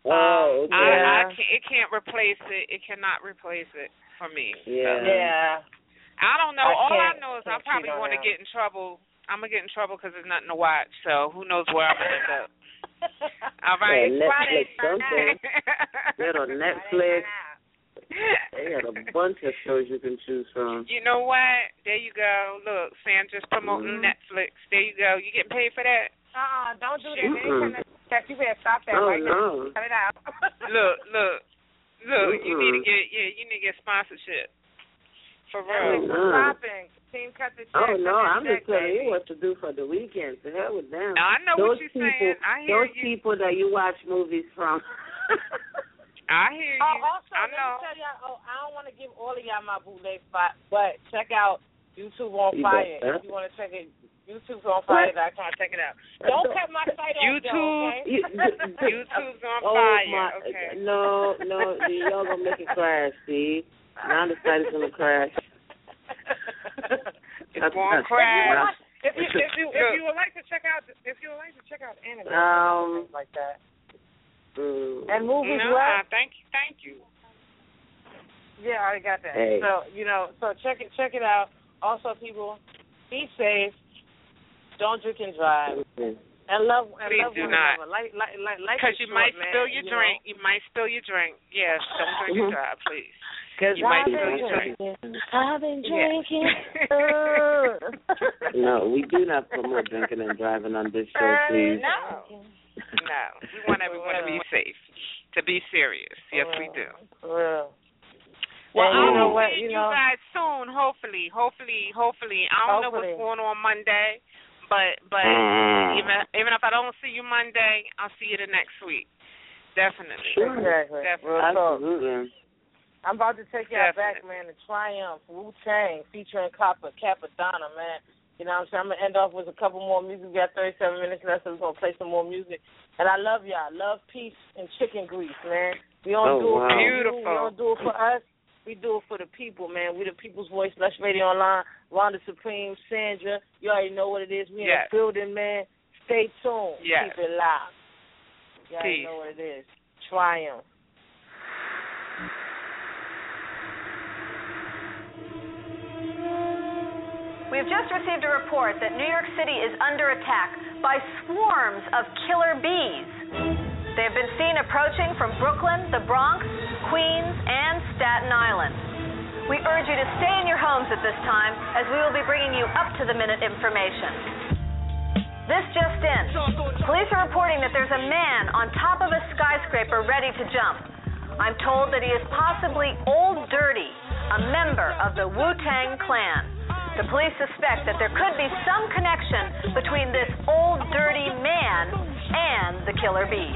Speaker 8: It can't replace it. It cannot replace it for me.
Speaker 3: Yeah.
Speaker 8: I don't know. All I know is I probably want to get in trouble. I'm going to get in trouble because there's nothing to watch. So who knows where I'm going to end up. All right.
Speaker 4: Netflix something. Get on Netflix. They got a bunch of shows you can choose from.
Speaker 8: You know what? There you go. Look, Sandra's promoting Netflix. There you go. You getting paid for that?
Speaker 3: Don't do that. You better stop that right now. Cut it out.
Speaker 8: Look. You need to get sponsorship. For real.
Speaker 3: Stopping. Team cut the check.
Speaker 4: Oh, no, I'm just telling you what to do for the weekend. To hell with them.
Speaker 8: I know what you're saying. I hear
Speaker 4: you. Those people that you watch movies from.
Speaker 8: I hear you.
Speaker 3: Also, let me tell y'all, I don't want to give all of y'all my bootleg spot, but check out YouTube on Fire. If you want to check it, YouTube's on Fire.com. Check it out. Don't cut my site off, okay?
Speaker 8: YouTube's on Fire. Okay.
Speaker 4: No, y'all gonna make it crash, see? Now the site is gonna crash.
Speaker 8: It's going to crash.
Speaker 3: If you would like to check out anime, like that. And movies,
Speaker 8: thank you.
Speaker 3: Yeah, I already got that.
Speaker 4: Hey.
Speaker 3: So check it out. Also, people, be safe. Don't drink and drive. And love
Speaker 8: Please do not. Because you might spill your drink. You might spill your drink. Yes, don't drink and drive, please. Because you might spill your drink.
Speaker 3: I've been drinking.
Speaker 4: No, we do not promote drinking and driving on this show, please.
Speaker 8: No. We want everyone to be safe, to be serious. Yes, we do.
Speaker 3: Well,
Speaker 8: I'll see you guys soon, hopefully. I don't know what's going on Monday, but even if I don't see you Monday, I'll see you the next week. Definitely.
Speaker 3: Sure. Exactly.
Speaker 4: Absolutely.
Speaker 3: I'm about to take y'all back, man, to Triumph, Wu-Tang, featuring Capadonna, man. You know what I'm saying? I'm going to end off with a couple more music. We got 37 minutes left, so we're going to play some more music. And I love y'all. Love, peace, and chicken grease, man. We don't do it for you. We don't do it for us. We do it for the people, man. We the People's Voice, Lush Radio Online, Rhonda Supreme, Sandra. You already know what it is. We in the building, man. Stay tuned. Keep it live. You already know what it is. Triumph.
Speaker 12: We've just received a report that New York City is under attack by swarms of killer bees. They have been seen approaching from Brooklyn, the Bronx, Queens, and Staten Island. We urge you to stay in your homes at this time, as we will be bringing you up-to-the-minute information. This just in. Police are reporting that there's a man on top of a skyscraper ready to jump. I'm told that he is possibly Old Dirty, a member of the Wu-Tang Clan. The police suspect that there could be some connection between this Old Dirty man and the killer bees.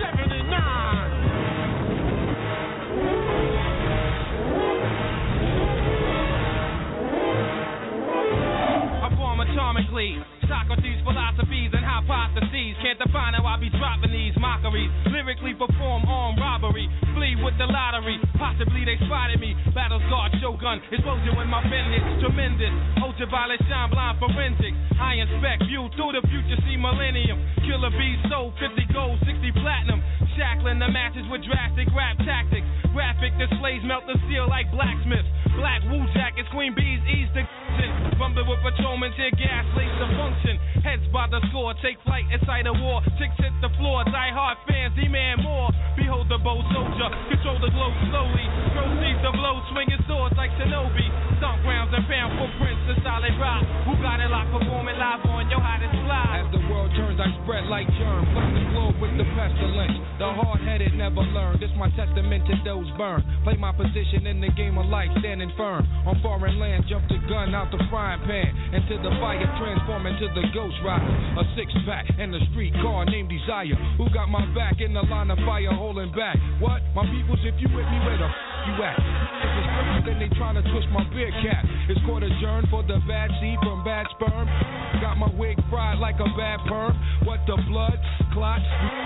Speaker 7: I form atomically. Socrates' philosophies and hypotheses can't define how I be dropping these mockeries. Lyrically perform armed robbery. Flee with the lottery. Possibly they spotted me. Battle scarred Shogun. Explosion when my pen hits. Tremendous. Ultraviolet shine blind forensics. I inspect, view through the future, see millennium. Killer bees sold 50 gold, 60 platinum. Shackling the matches with drastic rap tactics. Graphic displays melt the steel like blacksmiths. Black wool jackets, queen bees ease the bumping with patrolmen, tear gas, lace the function. Heads by the score, take flight inside a war. Chicks hit the floor, die hard fans demand more. Behold the bold soldier, control the globe slowly. Proceed the blow, swinging swords like Shinobi. Stomp grounds and found footprints in solid rock. Who got it locked, performing live on your hottest fly.
Speaker 13: As the world turns, I spread like germs. Flood the globe with the pestilence. The hard-headed never learn. This my testament to those burned. Play my position in the game of life, standing firm. On foreign land, jump the gun out the frying pan. Into the fire, transform into the ghost rider. A six-pack and a street car named Desire. Who got my back in the line of fire, holding back? What? My peoples, if you with me, where the you at? If it's perfect, then they trying to twist my beer cap. It's court adjourned for the bad seed from bad sperm. Got my wig fried like a bad perm. What the blood clots?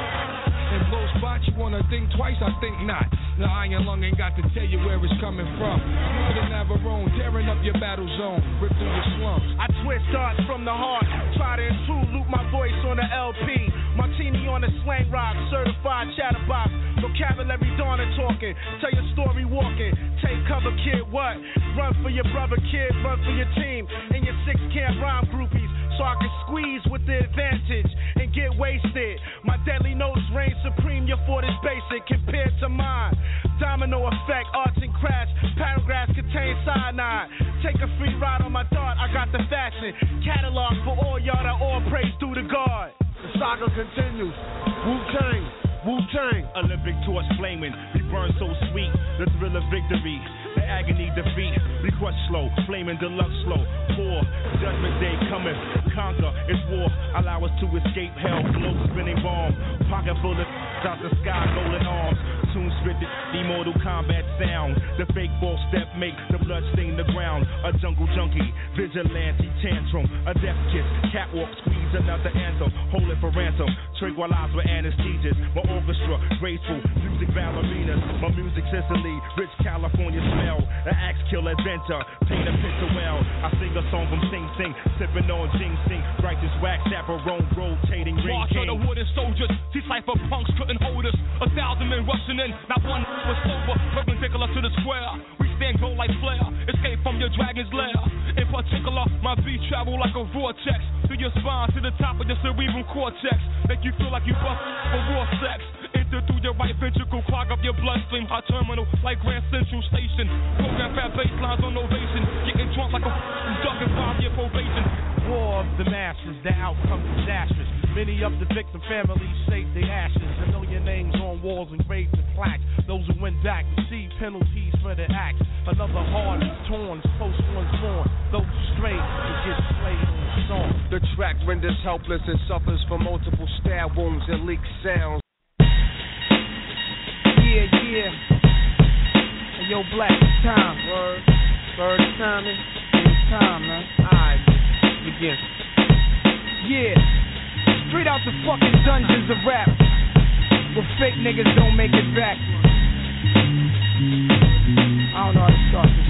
Speaker 13: In low spots, you wanna think twice, I think not. The iron lung ain't got to tell you where it's coming from. The Navarone, tearing up your battle zone, rip through your slums.
Speaker 14: I twist darts from the heart, try to intrude, loop my voice on the LP. Martini on the slang rock, certified chatterbox. Vocabulary dawn and talking, tell your story walking. Take cover, kid, what? Run for your brother, kid, run for your team. And your 6 camp rhyme groupies, so I can squeeze with the advantage and get wasted. My deadly notes reign supreme, your fort is basic compared to mine. Domino effect, arts and crafts, paragraphs contain cyanide. Take a free ride on my dart, I got the fashion. Catalog for all y'all that all praise through the guard.
Speaker 15: The saga continues. Wu-Tang, Wu-Tang.
Speaker 7: Olympic torch flaming, we burn so sweet. The thrill of victory, the agony defeat. We crush slow, flaming deluxe slow. Poor, judgment day coming. Conquer, it's war. Allow us to escape hell. Globe spinning bomb. Pocket full of out the sky, golden arms. Tune spit the Mortal Kombat sound. The fake ball step make the blood stain the ground. A jungle junkie, vigilante tantrum. A death kiss, catwalk squeeze another anthem. Hold it for ransom. Tranquilize with anesthesias. My orchestra, graceful, music ballerinas. My music Sicily, rich California smell. The axe kill adventure, paint a picture well. I sing a song from Sing Sing, sipping on ginseng. Righteous wax, chaperone, rotating ring March
Speaker 15: king.
Speaker 7: of the wooden soldiers, these cypher punks couldn't hold us. 1,000 men rushing in, not one was sober. Perpendicular to the square, we stand gold like flare. Escape from your dragon's lair. In particular, my beat travel like a vortex through your spine to the top of your cerebral cortex. Make you feel like you bust for raw sex. Enter through your right ventricle, clog up your bloodstream. Hot terminal like Grand Central Station. Program fat baselines on ovation. Getting drunk like a ducking 5-year probation.
Speaker 14: War of the masses, the outcome disastrous. Many of the victim families saved their ashes. A million names on walls engraved in plaques. Those who went back received penalties for their acts. Another heart is torn, close ones born. Those straight to get slayed on the song.
Speaker 15: The track renders helpless and suffers from multiple stab wounds and leaked sounds.
Speaker 14: Yeah. Hey, yo, Black, it's time. Word. Bird is timing. It's time, man. Alright, begin. Yeah. Straight out the fucking dungeons of rap. Where fake niggas don't make it back. I don't know how to start this.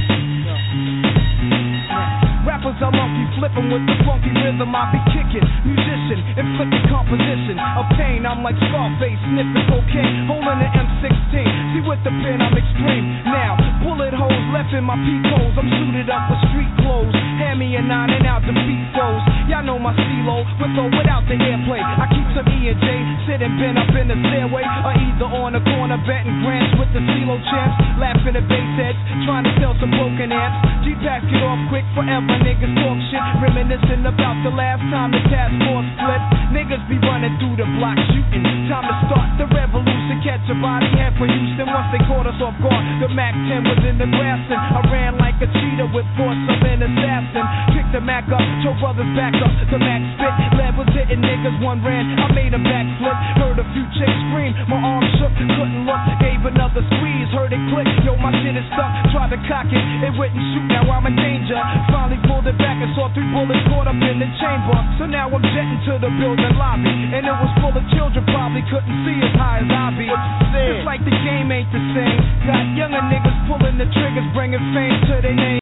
Speaker 14: Rappers are monkey flipping with the funky rhythm I be kicking. Musician, inflicting composition of pain. I'm like Scarface, sniffing cocaine, holding an M16. See with the pen I'm extreme. Now, bullet holes left in my peak holes. I'm suited up with street clothes. Hand me a 9 and out the beat flows. Y'all know my CeeLo, with or without the airplay. I keep some E&J, sitting bent up in the stairway. Or either on the corner, betting grants with the CeeLo champs. Laughing at bass heads, trying to sell some broken amps. G-Packs get off quick forever. Niggas talk shit, reminiscing about the last time the task force flipped. Niggas be running through the block shooting. Time to start the revolution, catch a body head for Houston. Once they caught us off guard, the Mac 10 was in the grass and I ran like a cheetah with force of an assassin. Picked the Mac up, told brothers back up. The Mac spit, lead was hitting hitting niggas, one ran, I made a backflip. Heard a few chicks scream, my arm shook, couldn't look. Gave another squeeze, heard it click. Yo, my shit is stuck, tried to cock it, it wouldn't shoot. Now I'm in danger. Finally pulled it back and saw 3 bullets caught up in the chamber. So now I'm jetting to the building lobby, and it was full of children, probably couldn't see as high as I be. It's like the game ain't the same. Got younger niggas pulling the triggers, bringing fame to their name.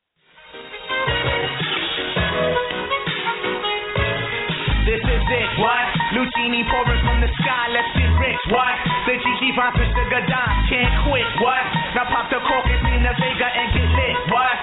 Speaker 10: This is it, what? Lucini pouring from the sky, let's get rich, what? The Gigi Vamp and Sugar Dime can't quit, what? Now pop the cork and Nina Vega and get lit, what?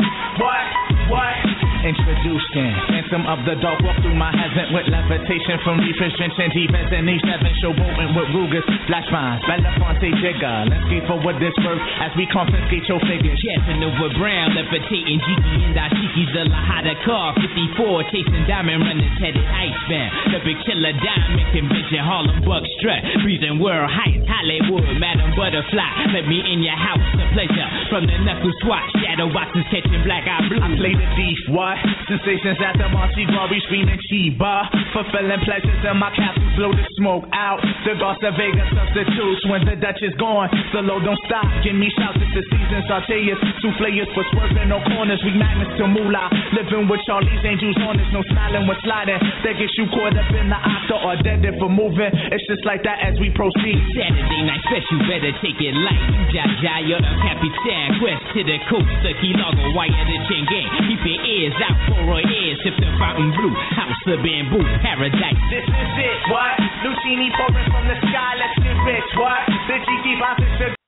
Speaker 10: Introducing Phantom of the Dark, walk through my heaven with levitation from reefers, drenching defense and E7, showboating with Rugers, flash mines, Belafonte Jigger. Let's get forward this verse as we confiscate your figures.
Speaker 16: Casanova Brown, levitating Jiki and Dashiki, the Lahada car, 54, chasing diamond runners, headed icebound. The big killer diamond convention, Harlem Buck strut, breathing world heights, Hollywood, Madam Butterfly. Let me in your house, the pleasure from the knuckle swat, shadow boxes catching black eye blue.
Speaker 10: I play the thief, what? Sensations at the Marcy Glory screaming Chiba. Fulfilling pleasures in my castle, blow the smoke out. The Garza Vega substitutes when the Dutch is gone. The low don't stop, give me shouts if the season sauteers. Souffleurs for swerving no corners, we magnets to moolah. Living with Charlie's Angels on us, no smiling when sliding. That gets you caught up in the octa or dead if we're moving. It's just like that as we proceed.
Speaker 16: Saturday night special, better take it light. Jaja, you're the Capitan. Quest to the coast, the key logo, wire the chain gang. Keep your ears out for our ears, sip the fountain blue. House of bamboo, paradise.
Speaker 10: This is it, what? Lucini pouring from the sky, let's get rich, what? The Gigi Vamp and Sugar.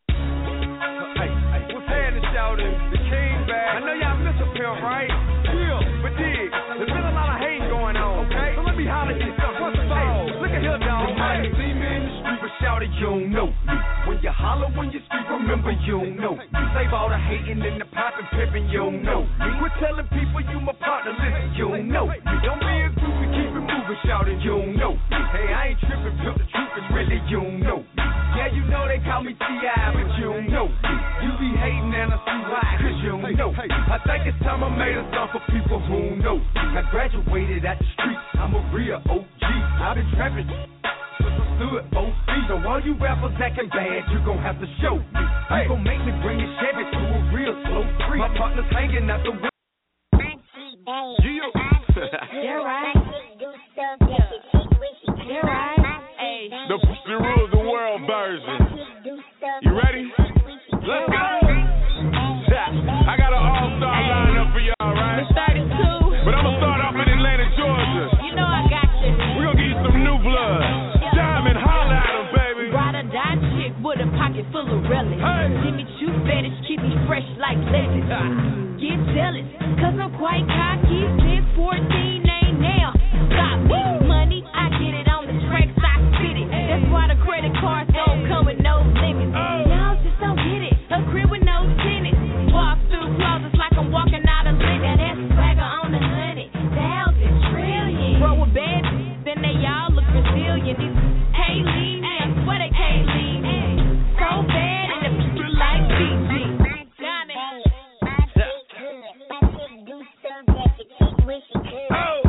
Speaker 17: Hey, what's happening, shouting? The king back. I know y'all miss a pimp, right? Yeah, but dig, there's been a lot of hate going on, okay? So let me holler at you something. What's the song? Look at here, dog. You might see me in the street, but shouting, you don't know me. When you holler, when you speak, remember you don't know me. Save all the hating and the popping, pimping, you don't know me. Quit telling people you my partner, listen, you don't know me. Don't be a groupie, keep it moving, shouting, you don't know me. Hey, I ain't tripping, pimp, the truth is really you don't know me. Yeah, you know they call me T.I., but you don't know me. You be hating and I see why, cause you don't know me. I think it's time I made a song for people who don't know me. I graduated at the street, I'm a real OG. I've been trapping since I stood OC. So all you rappers acting bad, you gon' have to show me. You gon' make me bring your Chevy to a real slow free. My partner's hanging out the window.
Speaker 2: You're right. You're right. Hey.
Speaker 17: The Rule of the World version. You ready? Let's go. I got an all-star lineup for y'all, right?
Speaker 2: It's 32.
Speaker 17: But I'm gonna start off in Atlanta, Georgia.
Speaker 2: You know I got you.
Speaker 17: We're gonna give you some new blood. Diamond, holla at him, baby.
Speaker 2: Ride or die chick with a pocket full of relics.
Speaker 17: Hey.
Speaker 2: Jimmy Choo fetish, keep me fresh like legends. Get jealous, cause I'm quite cocky. Since 14 ain't now. Stop me. Money, I get it on the tracks, I spit it. That's why the credit cards don't come with no limits. Y'all just don't get it. A crib with no tenants. Walk through closets like I'm walking out of limit. Now that's swagger on the 100,000 trillion. Bro, with bad then they all look Brazilian. These can't leave me, I swear they can't leave me. So bad and the people like BG. Oh.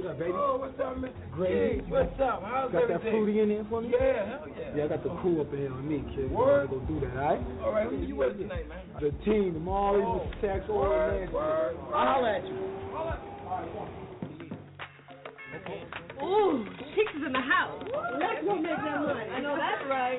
Speaker 18: What up, baby?
Speaker 19: Oh, what's up, Mr.
Speaker 18: Great.
Speaker 19: What's up? How's
Speaker 18: got
Speaker 19: everything?
Speaker 18: That fruity in there for me?
Speaker 19: Yeah, hell yeah.
Speaker 18: Yeah, I got the crew up in here with me, kid.
Speaker 19: Word.
Speaker 18: So I'm gonna go do that, all right?
Speaker 19: All right, who you with tonight, man?
Speaker 18: The team, the Marlies, Mr. Sax, all the man. I'll holler at you.
Speaker 20: Ooh, Cheeks is in the house. Let's go make that money. I know that's right.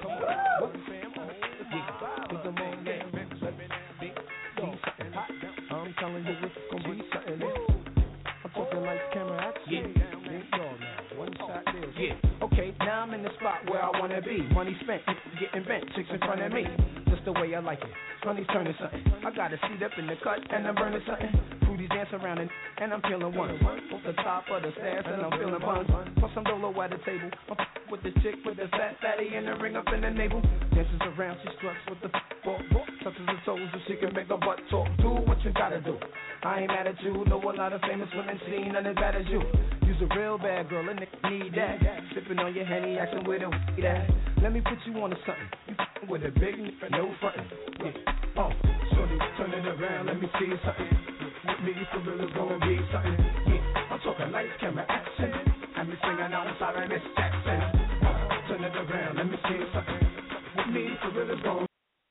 Speaker 14: I'm telling you it's gonna be something. I'm talking like camera action. One shot there. Yeah. Okay, now I'm in the spot where I wanna be. Money spent, getting bent, chicks in front of me. Just the way I like it. Money's turning something. I got a seat up in the cut and I'm burning something. Fruities dance around and I'm feeling one. Off the top of the stairs and I'm feeling buns. Plus some dolo at the table. I'm with the chick with the fat fatty and the ring up in the navel. Dances around, she struts with the walk. Touches her toes so she can make her butt talk. Do what you gotta do. I ain't mad at you. Know a lot of famous women seen none as bad as you. You's a real bad girl and need that. Sipping on your Henny, acting with a weed at. Let me put you on to something. You with a big nigga, no frontin'. Yeah. Oh, shorty, turn it around, let me see something. With me, for real, it's gonna be something. Yeah, I'm talking lights, camera, action. And me singing outside of Miss Jackson. Turn it around, let me see something. With me, for real, it's gonna.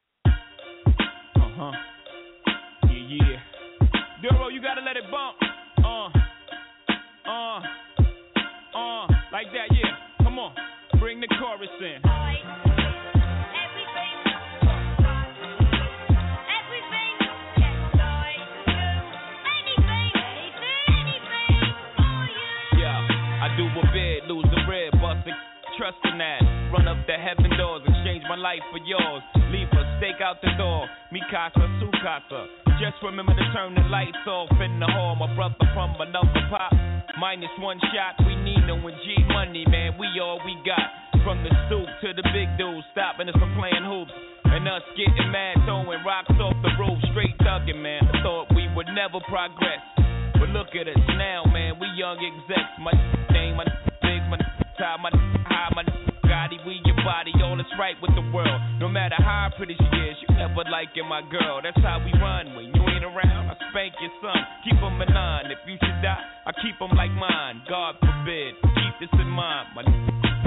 Speaker 21: Yeah. Duro, you gotta let it bump. Like that, yeah. Come on, bring the chorus in. I do a bid, lose the red, bustin', trustin' that. Run up the heaven doors, exchange my life for yours. Leave a stake out the door, mi casa, su casa. Just remember to turn the lights off in the hall. My brother from another pop, minus one shot. We need no G money, man, we all we got. From the stoop to the big dudes, stopping us from playing hoops. And us getting mad, throwing rocks off the roof, straight thuggin', man. I thought we would never progress. But look at us now, man, we young execs. My name, my big, my tie, my high, my Gotti, we your body, all that's right with the world. No matter how pretty she is, you never liking my girl. That's how we run. When you ain't around, I spank your son. Keep him benign. If you should die, I keep him like mine. God forbid. Keep this in mind, my